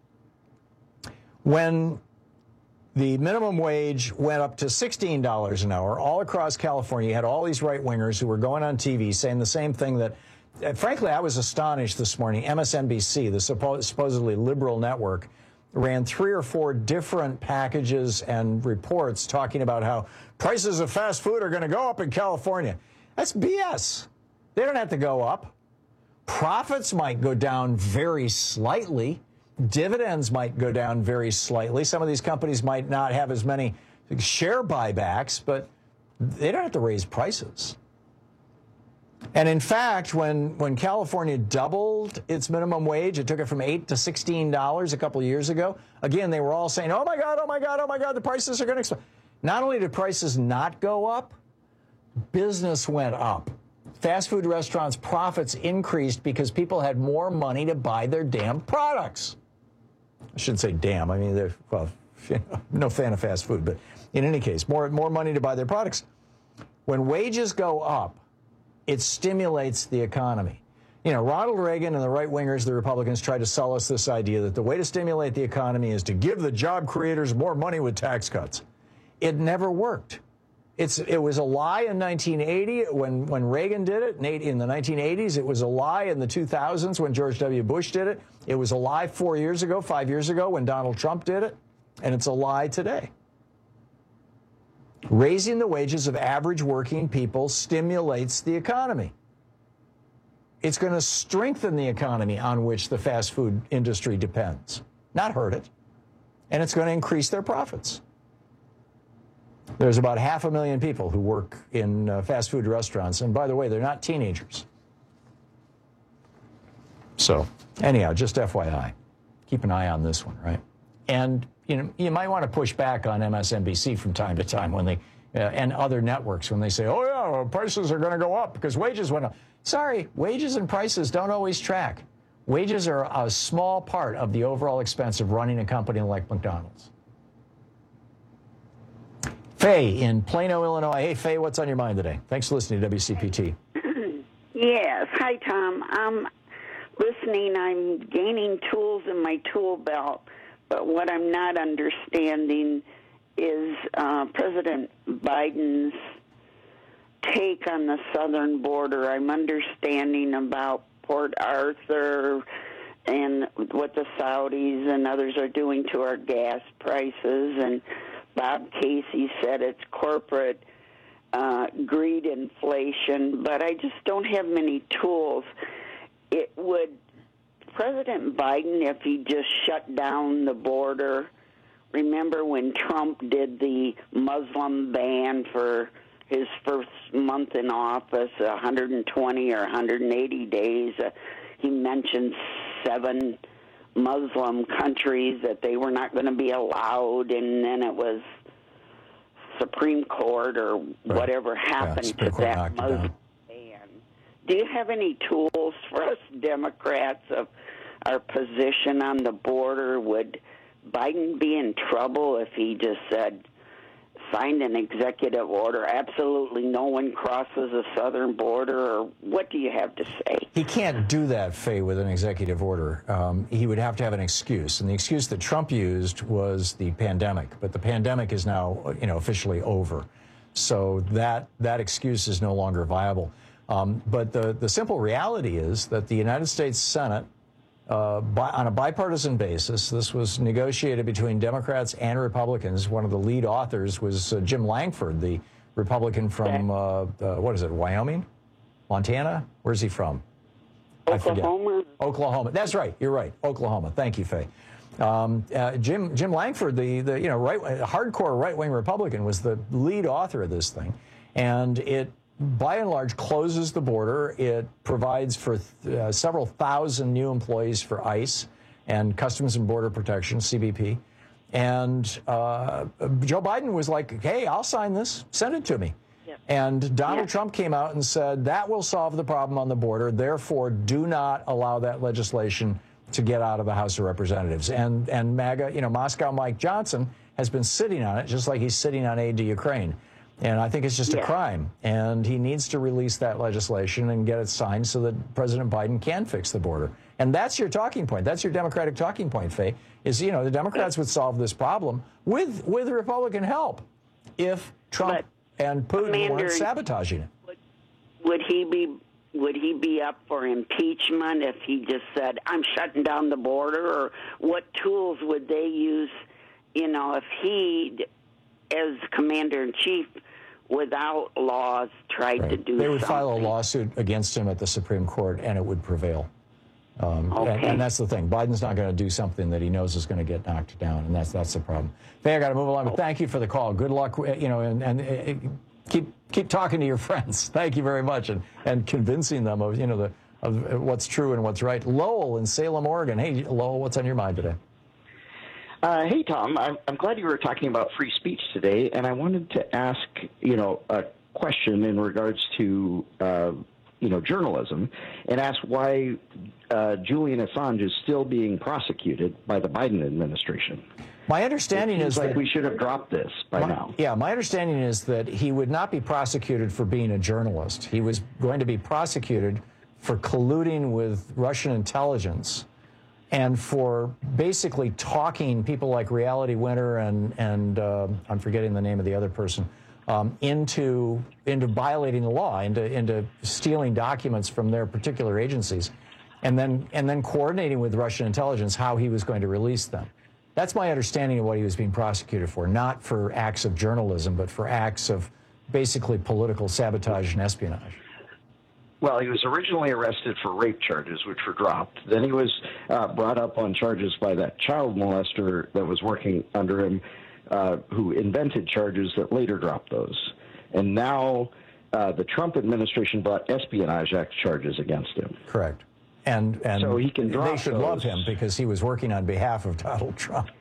when the minimum wage went up to sixteen dollars an hour all across California, you had all these right-wingers who were going on T V saying the same thing that, uh, frankly, I was astonished this morning. M S N B C, the suppo- supposedly liberal network, ran three or four different packages and reports talking about how prices of fast food are going to go up in California. That's B S. They don't have to go up. Profits might go down very slightly. Dividends might go down very slightly. Some of these companies might not have as many share buybacks, but they don't have to raise prices. And in fact, when, when California doubled its minimum wage, it took it from eight to sixteen dollars a couple of years ago. Again, they were all saying, oh my God, oh my God, oh my God, the prices are going to explode. Not only did prices not go up, business went up. Fast food restaurants' profits increased because people had more money to buy their damn products. I shouldn't say damn. I mean, they're, well, no fan of fast food, but in any case, more, more money to buy their products. When wages go up, it stimulates the economy. You know, Ronald Reagan and the right-wingers, the Republicans, tried to sell us this idea that the way to stimulate the economy is to give the job creators more money with tax cuts. It never worked. It's, it was a lie in nineteen eighty when, when Reagan did it. In the nineteen eighties, it was a lie in the two thousands when George W. Bush did it. It was a lie four years ago, five years ago when Donald Trump did it. And it's a lie today. Raising the wages of average working people stimulates the economy. It's going to strengthen the economy on which the fast food industry depends, not hurt it. And it's going to increase their profits. There's about half a million people who work in uh, fast food restaurants. And by the way, they're not teenagers. So anyhow, just F Y I. Keep an eye on this one, right? And you know, you might want to push back on M S N B C from time to time when they, uh, and other networks when they say, oh yeah, well, prices are going to go up because wages went up. Sorry, wages and prices don't always track. Wages are a small part of the overall expense of running a company like McDonald's. Faye in Plano, Illinois. Hey, Faye, what's on your mind today? Thanks for listening to W C P T. Yes. Hi, Tom. I'm listening. I'm gaining tools in my tool belt, but what I'm not understanding is uh, President Biden's take on the southern border. I'm understanding about Port Arthur and what the Saudis and others are doing to our gas prices, and Bob Casey said it's corporate uh, greed inflation, but I just don't have many tools. It would, President Biden, if he just shut down the border, remember when Trump did the Muslim ban for his first month in office, one hundred twenty or one hundred eighty days, uh, he mentioned seven Muslim countries that they were not going to be allowed, and then it was Supreme Court or right. whatever happened yeah, to that Muslim ban. Do you have any tools for us Democrats of our position on the border? Would Biden be in trouble if he just said, signed an executive order, absolutely no one crosses the southern border, or what do you have to say? He can't do that, Faye, with an executive order. Um, he would have to have an excuse, and the excuse that Trump used was the pandemic, but the pandemic is now, you know, officially over. So that, that excuse is no longer viable. Um, but the, the simple reality is that the United States Senate, Uh, by, on a bipartisan basis, this was negotiated between Democrats and Republicans. One of the lead authors was uh, Jim Langford, the Republican from, uh, uh, what is it, Wyoming? Montana? Where's he from? Oklahoma. Oklahoma. That's right. You're right. Oklahoma. Thank you, Faye. Um, uh, Jim Jim Langford, the, the you know right hardcore right-wing Republican, was the lead author of this thing, and it by and large closes the border. It provides for uh, several thousand new employees for ICE and Customs and Border Protection, C B P. And uh, Joe Biden was like, hey, I'll sign this. Send it to me. Yeah. And Donald yeah. Trump came out and said, that will solve the problem on the border. Therefore, do not allow that legislation to get out of the House of Representatives. And, and MAGA, you know, Moscow Mike Johnson has been sitting on it, just like he's sitting on aid to Ukraine. And I think it's just yeah. a crime. And he needs to release that legislation and get it signed so that President Biden can fix the border. And that's your talking point. That's your Democratic talking point, Faye, is, you know, the Democrats would solve this problem with, with Republican help if Trump but and Putin Commander, weren't sabotaging it. Would, would he be would he be up for impeachment if he just said, I'm shutting down the border? Or what tools would they use, you know, if he, as Commander-in-Chief, without laws, tried right. to do They would something. file a lawsuit against him at the Supreme Court, and it would prevail. Um, okay. and, and that's the thing. Biden's not going to do something that he knows is going to get knocked down, and that's that's the problem. Faye, I got to move along, but thank you for the call. Good luck, you know, and, and uh, keep keep talking to your friends. Thank you very much, and and convincing them of you know the of what's true and what's right. Lowell in Salem, Oregon. Hey, Lowell, what's on your mind today? Uh, hey, Tom, I'm, I'm glad you were talking about free speech today, and I wanted to ask, you know, a question in regards to, uh, you know, journalism, and ask why uh, Julian Assange is still being prosecuted by the Biden administration. My understanding it is like that we should have dropped this by my, now. Yeah, my understanding is that he would not be prosecuted for being a journalist. He was going to be prosecuted for colluding with Russian intelligence and for basically talking people like Reality Winner and, and uh, I'm forgetting the name of the other person, um, into, into violating the law, into, into stealing documents from their particular agencies, and then, and then coordinating with Russian intelligence how he was going to release them. That's my understanding of what he was being prosecuted for, not for acts of journalism, but for acts of basically political sabotage and espionage. Well, he was originally arrested for rape charges, which were dropped. Then he was uh, brought up on charges by that child molester that was working under him, uh, who invented charges that later dropped those. And now uh, the Trump administration brought Espionage Act charges against him. Correct. And, and so he can drop they should those. love him because he was working on behalf of Donald Trump.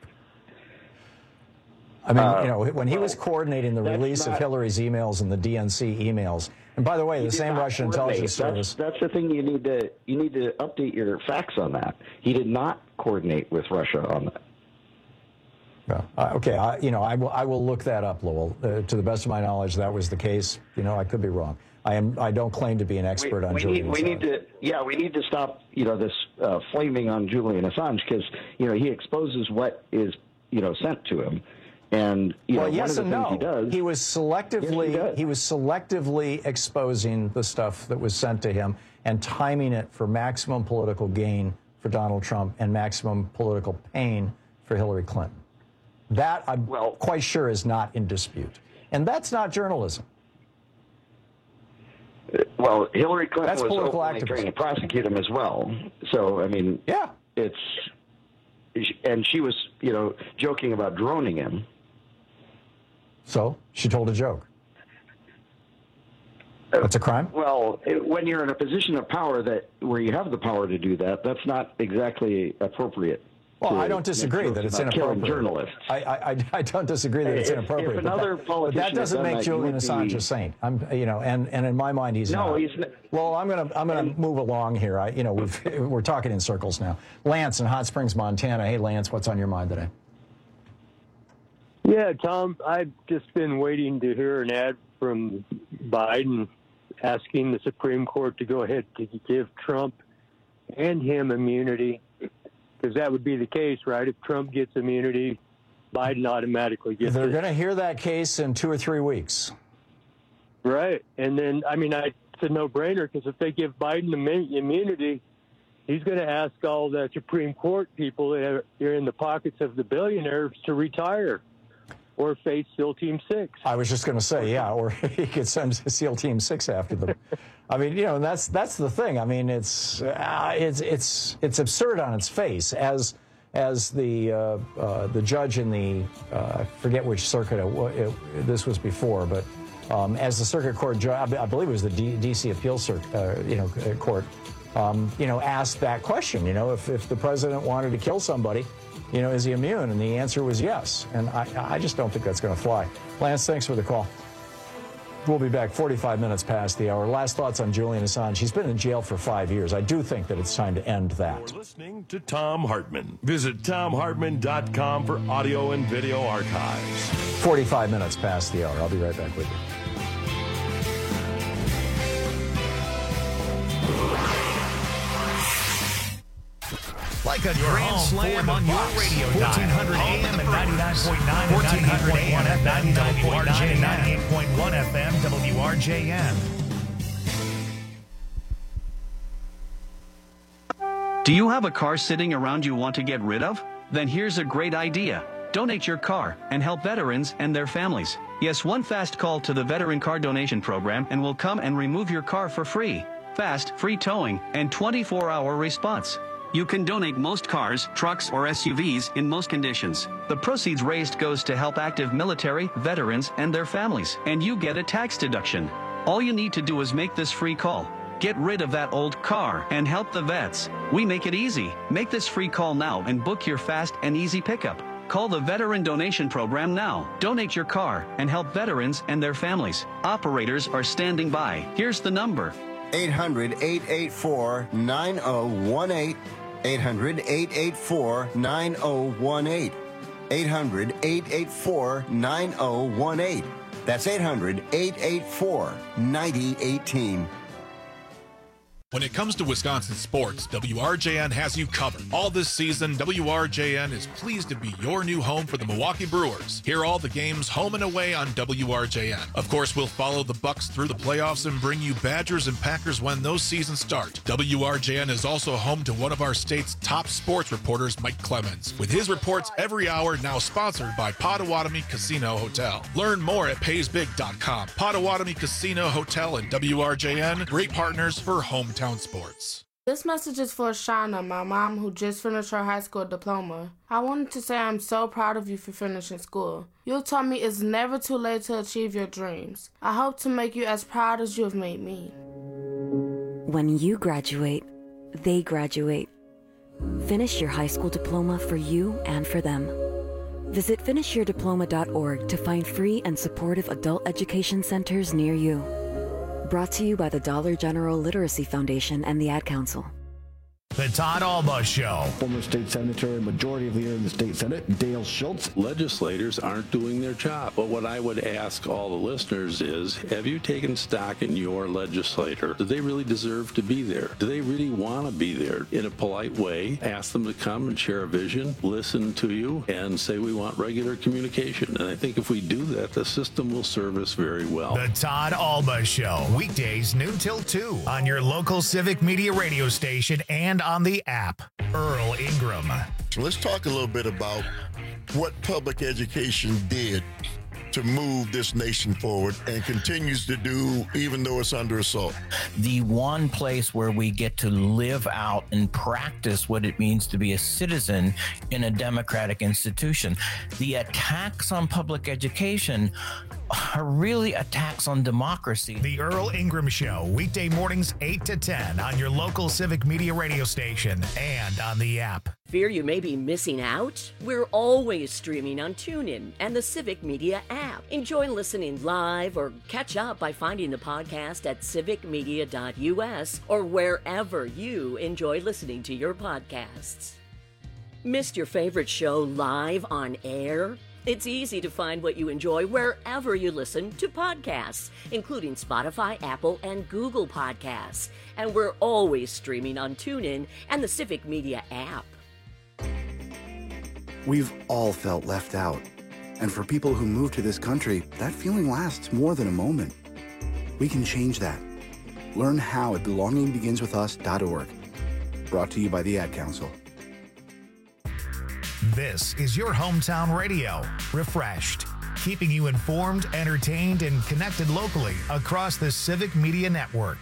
I mean, uh, you know, when he well, was coordinating the release not, of Hillary's emails and the D N C emails, and by the way, the same Russian intelligence service. That's, that's the thing you need to you need to update your facts on that. He did not coordinate with Russia on that. Yeah. Uh, okay, I, you know, I will I will look that up, Lowell. Uh, to the best of my knowledge, that was the case. You know, I could be wrong. I am. I don't claim to be an expert we, on we Julian need, Assange. We need to, yeah, we need to stop, you know, this uh, flaming on Julian Assange because, you know, he exposes what is, you know, sent to him, and you well, know, yes one of the and things no. he does. He was selectively. Yes, he, he was selectively exposing the stuff that was sent to him and timing it for maximum political gain for Donald Trump and maximum political pain for Hillary Clinton. That I'm well, quite sure is not in dispute, and that's not journalism. Well, Hillary Clinton That's was openly activism. trying to prosecute him as well. So, I mean, yeah, it's, and she was, you know, joking about droning him. So she told a joke. That's a crime? Well, it, when you're in a position of power that where you have the power to do that, that's not exactly appropriate Well, I don't disagree that it's inappropriate. Journalists. I, I, I don't disagree that it's if, inappropriate. If another but, that, politician but that doesn't make that, Julian Assange be... a saint. I'm, you know, and, and in my mind, he's no, not. he's not. Well, I'm gonna I'm gonna move along here. I, you know, we've, we're talking in circles now. Lance in Hot Springs, Montana. Hey, Lance, what's on your mind today? Yeah, Tom, I've just been waiting to hear an ad from Biden asking the Supreme Court to go ahead to give Trump and him immunity, because that would be the case, right? If Trump gets immunity, Biden automatically gets They're it. going to hear that case in two or three weeks. Right. And then, I mean, I, it's a no-brainer, because if they give Biden immunity, he's going to ask all the Supreme Court people that are in the pockets of the billionaires to retire or face SEAL Team six. I was just going to say, yeah, or he could send SEAL Team six after them. I mean, you know, that's that's the thing. I mean, it's uh, it's it's it's absurd on its face. As as the uh, uh, the judge in the uh, I forget which circuit it, it, this was before, but um, as the circuit court judge, I believe it was the D, DC Appeal Circuit, uh, you know, court, um, you know, asked that question. You know, if if the president wanted to kill somebody, you know, is he immune? And the answer was yes. And I, I just don't think that's going to fly. Lance, thanks for the call. We'll be back forty-five minutes past the hour. Last thoughts on Julian Assange. He's been in jail for five years. I do think that it's time to end that. You're listening to Thom Hartmann. Visit Thom Hartmann dot com for audio and video archives. forty-five minutes past the hour. I'll be right back with you. Like a grand slam on your radio dial. fourteen hundred A M and ninety-nine point nine, fourteen hundred A M and ninety-nine point nine and ninety-eight point one F M W R J N. Do you have a car sitting around you want to get rid of? Then here's a great idea. Donate your car and help veterans and their families. Yes, one fast call to the Veteran Car Donation Program and we'll come and remove your car for free. Fast, free towing, and twenty-four hour response. You can donate most cars, trucks, or S U Vs in most conditions. The proceeds raised goes to help active military, veterans, and their families, and you get a tax deduction. All you need to do is make this free call. Get rid of that old car and help the vets. We make it easy. Make this free call now and book your fast and easy pickup. Call the Veteran Donation Program now. Donate your car and help veterans and their families. Operators are standing by. Here's the number. eight hundred, eight eight four, nine oh one eight. eight hundred, eight eight four, nine oh one eight. eight hundred, eight eight four, nine oh one eight. That's eight hundred, eight eight four, nine oh one eight. When it comes to Wisconsin sports, W R J N has you covered. All this season, W R J N is pleased to be your new home for the Milwaukee Brewers. Hear all the games home and away on W R J N. Of course, we'll follow the Bucks through the playoffs and bring you Badgers and Packers when those seasons start. W R J N is also home to one of our state's top sports reporters, Mike Clemens, with his reports every hour, now sponsored by Potawatomi Casino Hotel. Learn more at pays big dot com. Potawatomi Casino Hotel and W R J N, great partners for hometown sports. This message is for Shauna, my mom, who just finished her high school diploma. I wanted to say I'm so proud of you for finishing school. You taught me it's never too late to achieve your dreams. I hope to make you as proud as you have made me. When you graduate, they graduate. Finish your high school diploma for you and for them. Visit finish your diploma dot org to find free and supportive adult education centers near you. Brought to you by the Dollar General Literacy Foundation and the Ad Council. The Todd Alba Show. Former state senator and majority leader in the state senate, Dale Schultz. Legislators aren't doing their job. But what I would ask all the listeners is, have you taken stock in your legislator? Do they really deserve to be there? Do they really want to be there? In a polite way, ask them to come and share a vision, listen to you, and say we want regular communication. And I think if we do that, the system will serve us very well. The Todd Alba Show. Weekdays noon till two on your local Civic Media radio station and on the app. Earl Ingram. Let's talk a little bit about what public education did to move this nation forward and continues to do even though it's under assault. The one place where we get to live out and practice what it means to be a citizen in a democratic institution. The attacks on public education are really attacks on democracy. The Earl Ingram Show, weekday mornings eight to ten on your local Civic Media radio station and on the app. Fear you may be missing out? We're always streaming on TuneIn and the Civic Media app. Enjoy listening live or catch up by finding the podcast at civic media dot u s or wherever you enjoy listening to your podcasts. Missed your favorite show live on air? It's easy to find what you enjoy wherever you listen to podcasts, including Spotify, Apple, and Google Podcasts. And we're always streaming on TuneIn and the Civic Media app. We've all felt left out. And for people who move to this country, that feeling lasts more than a moment. We can change that. Learn how at belonging begins with us dot org. Brought to you by the Ad Council. This is your hometown radio, Refreshed, keeping you informed, entertained, and connected locally across the Civic Media Network.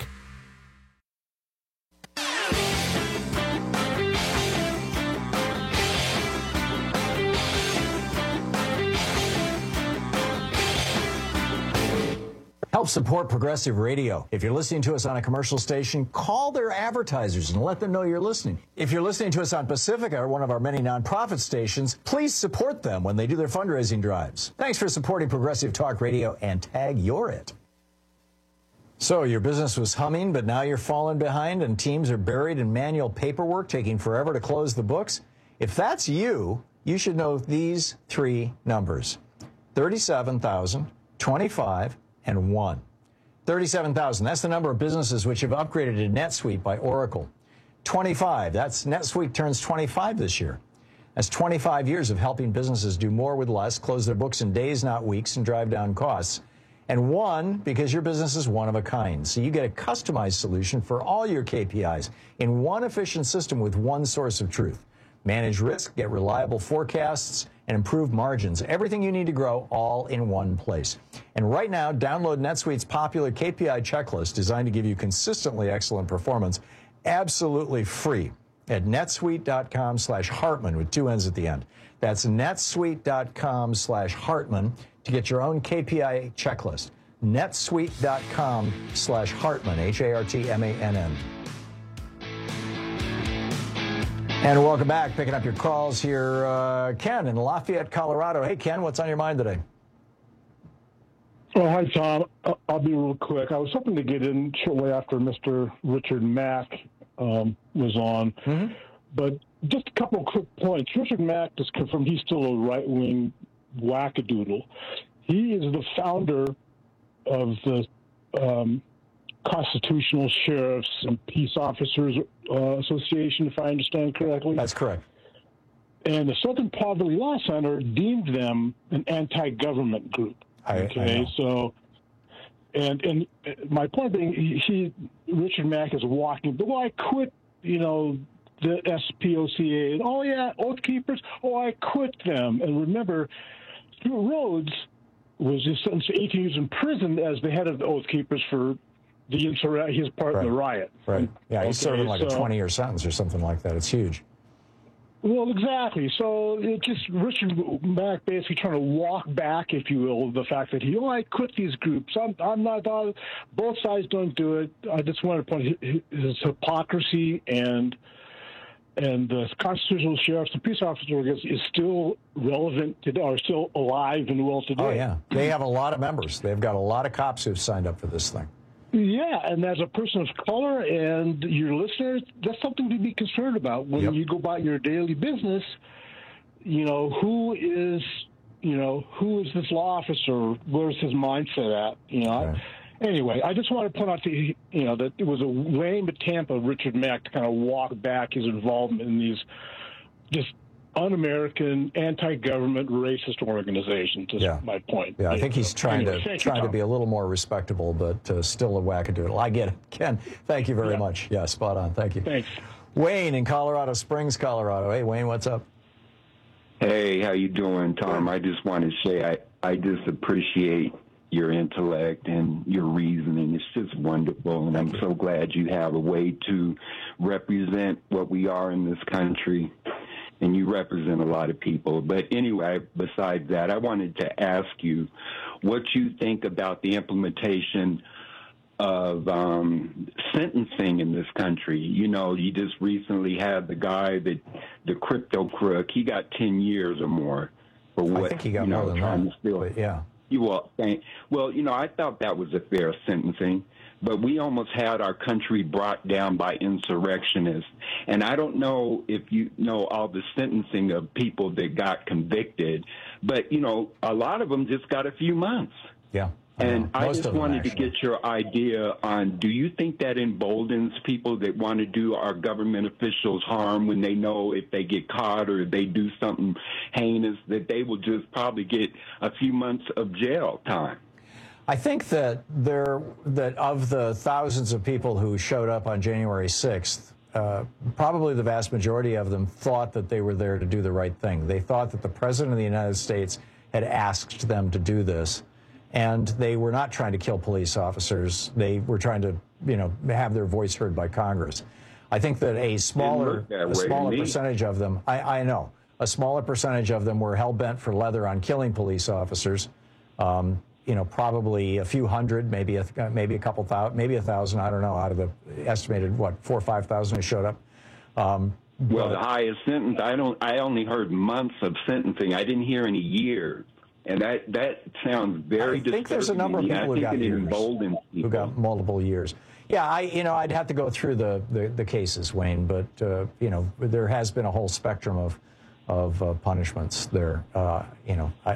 Help support Progressive Radio. If you're listening to us on a commercial station, call their advertisers and let them know you're listening. If you're listening to us on Pacifica, one of our many nonprofit stations, please support them when they do their fundraising drives. Thanks for supporting Progressive Talk Radio, and tag you're it. So your business was humming, but now you're falling behind and teams are buried in manual paperwork, taking forever to close the books? If that's you, you should know these three numbers: thirty-seven thousand, twenty-five, and one. thirty-seven thousand, that's the number of businesses which have upgraded to NetSuite by Oracle. twenty-five, that's NetSuite turns twenty-five this year. That's twenty-five years of helping businesses do more with less, close their books in days, not weeks, and drive down costs. And one, because your business is one of a kind. So you get a customized solution for all your K P Is in one efficient system with one source of truth. Manage risk, get reliable forecasts, and improve margins. Everything you need to grow, all in one place. And right now, download NetSuite's popular K P I checklist designed to give you consistently excellent performance, absolutely free, at netsuite.com slash Hartman with two N's at the end. That's netsuite.com slash Hartman to get your own K P I checklist. netsuite.com slash Hartman, H A R T M A N N. And welcome back. Picking up your calls here, uh, Ken in Lafayette, Colorado. Hey, Ken, what's on your mind today? Oh, hi, Tom. I'll be real quick. I was hoping to get in shortly after Mister Richard Mack um, was on. Mm-hmm. But just a couple of quick points. Richard Mack just confirmed he's still a right-wing wackadoodle. He is the founder of the um, Constitutional Sheriffs and Peace Officers uh, Association, if I understand correctly. That's correct. And the Southern Poverty Law Center deemed them an anti-government group. I, okay, I so, and and my point being, he, he Richard Mack is walking, but well, I quit, you know, the S P O C A. And, oh, yeah, Oath Keepers, oh, I quit them. And remember, Stuart Rhodes was just sentenced to eighteen years in prison as the head of the Oath Keepers for the insurrection, his part right. in the riot. Right. Yeah, he's okay, serving like so, a twenty-year sentence or something like that. It's huge. Well, exactly. So it just Richard Mack basically trying to walk back, if you will, the fact that he, oh, I quit these groups. I'm, I'm not, uh, both sides don't do it. I just wanted to point his, his hypocrisy and and the Constitutional Sheriffs and Peace Officers is still relevant today, are still alive and well today. Oh, yeah. They have a lot of members. They've got a lot of cops who've signed up for this thing. Yeah, and as a person of color and your listeners, that's something to be concerned about when yep. you go about your daily business. You know, who is, you know, who is this law officer? Where's his mindset at? You know. Right. Anyway, I just want to point out to you, you know, that it was a lame attempt of Richard Mack to kind of walk back his involvement in these just un-American, anti-government, racist organizations. Is yeah. my point. Yeah, I think he's trying anyway, to trying you, to be a little more respectable, but uh, still a wackadoodle. I get it. Ken, thank you very yeah. much. Yeah, spot on. Thank you. Thanks. Wayne in Colorado Springs, Colorado. Hey, Wayne, what's up? Hey, how you doing, Tom? I just want to say I, I just appreciate your intellect and your reasoning. It's just wonderful, and I'm so glad you have a way to represent what we are in this country, and you represent a lot of people. But anyway, besides that, I wanted to ask you what you think about the implementation of um, sentencing in this country. You know, you just recently had the guy that the crypto crook. He got ten years or more for what I think he got you know more than trying that, to steal. but yeah. You well, well, you know, I thought that was a fair sentencing, but we almost had our country brought down by insurrectionists. And I don't know if you know all the sentencing of people that got convicted, but, you know, a lot of them just got a few months. Yeah. And I Most just of them, wanted to actually. get your idea on, do you think that emboldens people that want to do our government officials harm when they know if they get caught or if they do something heinous that they will just probably get a few months of jail time? I think that there that of the thousands of people who showed up on January sixth, uh, probably the vast majority of them thought that they were there to do the right thing. They thought that the President of the United States had asked them to do this. And they were not trying to kill police officers. They were trying to, you know, have their voice heard by Congress. I think that a smaller, that a way to smaller me. percentage of them, I, I know, a smaller percentage of them were hell-bent for leather on killing police officers. Um, you know, probably a few hundred, maybe a, maybe a couple thousand, maybe a thousand, I don't know, out of the estimated, what, four or five thousand who showed up. Um, Well, but- the highest sentence, I don't. I only heard months of sentencing. I didn't hear any years. And that, that sounds very I think there's a number of disturbing. people I who think got it years, emboldens people. who got multiple years. Yeah, I, you know, I'd have to go through the, the, the cases, Wayne, but, uh, you know, there has been a whole spectrum of, of uh, punishments there. Uh, you know, I,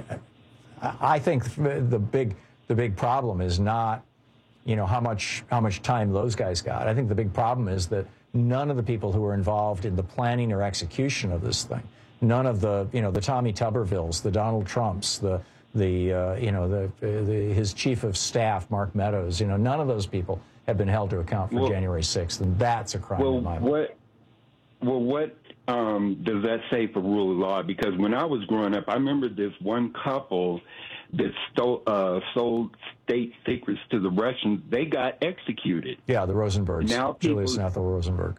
I, I think the big, the big problem is not, you know, how much, how much time those guys got. I think the big problem is that none of the people who were involved in the planning or execution of this thing, none of the, you know, the Tommy Tubervilles, the Donald Trumps, the, the, uh, you know, the, the, his chief of staff, Mark Meadows, you know, none of those people have been held to account for Well- January sixth, and that's a crime Well, in my mind. what, well, what um, does that say for rule of law? Because when I was growing up, I remember this one couple that stole, uh, sold state secrets to the Russians. They got executed. Yeah, the Rosenbergs, Now Julius people- and Ethel Rosenberg.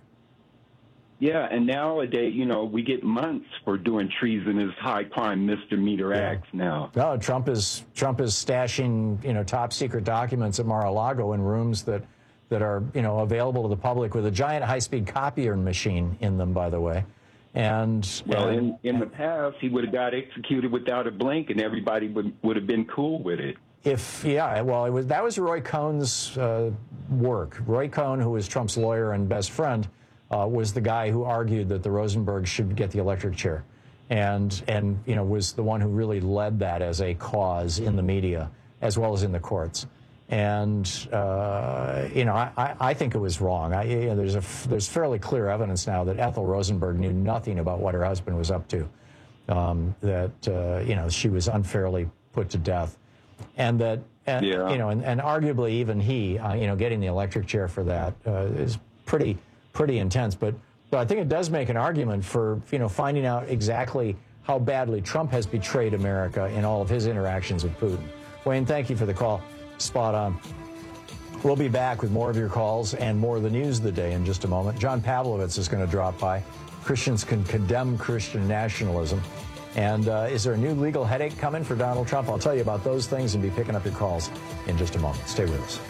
Yeah, and nowadays, you know, we get months for doing treasonous, high crime misdemeanor acts now. No, Trump is Trump is stashing, you know, top secret documents at Mar-a-Lago in rooms that that are, you know, available to the public with a giant high-speed copier machine in them, by the way. And Well, and, in, in the past, he would have got executed without a blink, and everybody would would have been cool with it. If yeah, well, it was that was Roy Cohn's uh, work. Roy Cohn, who was Trump's lawyer and best friend, uh, was the guy who argued that the Rosenbergs should get the electric chair, and and you know was the one who really led that as a cause in the media as well as in the courts. And uh, you know, I, I, I think it was wrong. I, you know, there's a there's fairly clear evidence now that Ethel Rosenberg knew nothing about what her husband was up to. Um, that uh, you know she was unfairly put to death. And that, and, Yeah. you know, and, and arguably even he, uh, you know, getting the electric chair for that uh, is pretty, pretty intense. But, but I think it does make an argument for, you know, finding out exactly how badly Trump has betrayed America in all of his interactions with Putin. Wayne, thank you for the call. Spot on. We'll be back with more of your calls and more of the news of the day in just a moment. John Pavlovitz is going to drop by. Christians can condemn Christian nationalism. And uh, is there a new legal headache coming for Donald Trump? I'll tell you about those things and be picking up your calls in just a moment. Stay with us.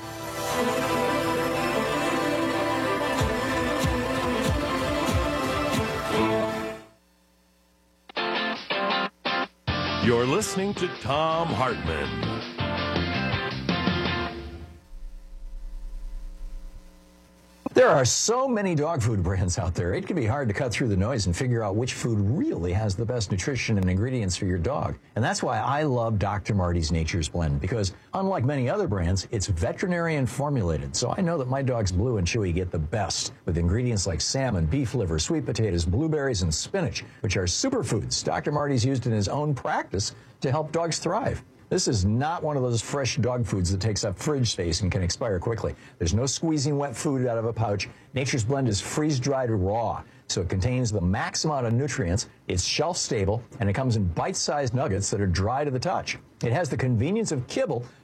You're listening to Thom Hartmann. There are so many dog food brands out there, it can be hard to cut through the noise and figure out which food really has the best nutrition and ingredients for your dog. And that's why I love Doctor Marty's Nature's Blend, because unlike many other brands, it's veterinarian formulated. So I know that my dogs Blue and Chewy get the best with ingredients like salmon, beef liver, sweet potatoes, blueberries, and spinach, which are superfoods Doctor Marty's used in his own practice to help dogs thrive. This is not one of those fresh dog foods that takes up fridge space and can expire quickly. There's no squeezing wet food out of a pouch. Nature's Blend is freeze-dried raw, so it contains the max amount of nutrients, it's shelf-stable, and it comes in bite-sized nuggets that are dry to the touch. It has the convenience of kibble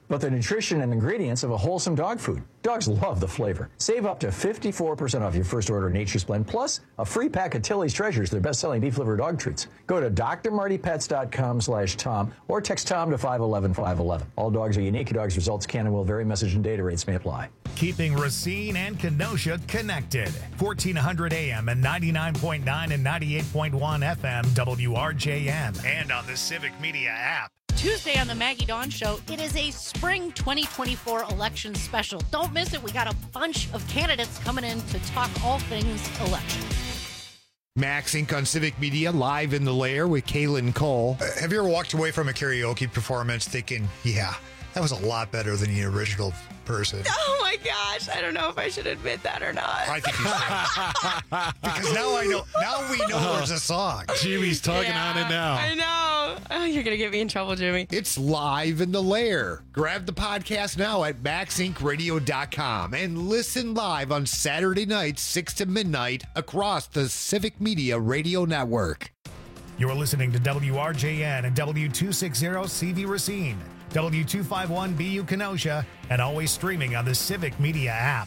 but the nutrition and ingredients of a wholesome dog food. Dogs love the flavor. Save up to fifty-four percent off your first order of Nature's Blend, plus a free pack of Tilly's Treasures, their best-selling beef liver dog treats. Go to d r marty pets dot com slash Tom or text Tom to five one one five one one. All dogs are unique. Dogs' results can and will vary. Message and data rates may apply. Keeping Racine and Kenosha connected. fourteen hundred A M and ninety-nine point nine and ninety-eight point one F M W R J N. And on the Civic Media app. Tuesday on the Maggie Dawn Show, it is a spring twenty twenty-four election special. Don't miss it. We got a bunch of candidates coming in to talk all things election. Max Incorporated on Civic Media, live in the lair with Kaylin Cole. Uh, have you ever walked away from a karaoke performance thinking, yeah, that was a lot better than the original person? Oh my gosh, I don't know if I should admit that or not. I think you should. Because now I know, now we know there's a song. Jimmy's tugging Yeah, on it now. I know. Oh, you're going to get me in trouble, Jimmy. It's live in the lair. Grab the podcast now at max inc radio dot com and listen live on Saturday nights, six to midnight, across the Civic Media Radio Network. You're listening to W R J N and W two sixty C V Racine, W two fifty-one B U Kenosha, and always streaming on the Civic Media app.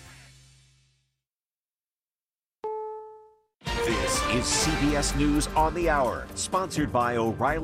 This is C B S News on the Hour, sponsored by O'Reilly.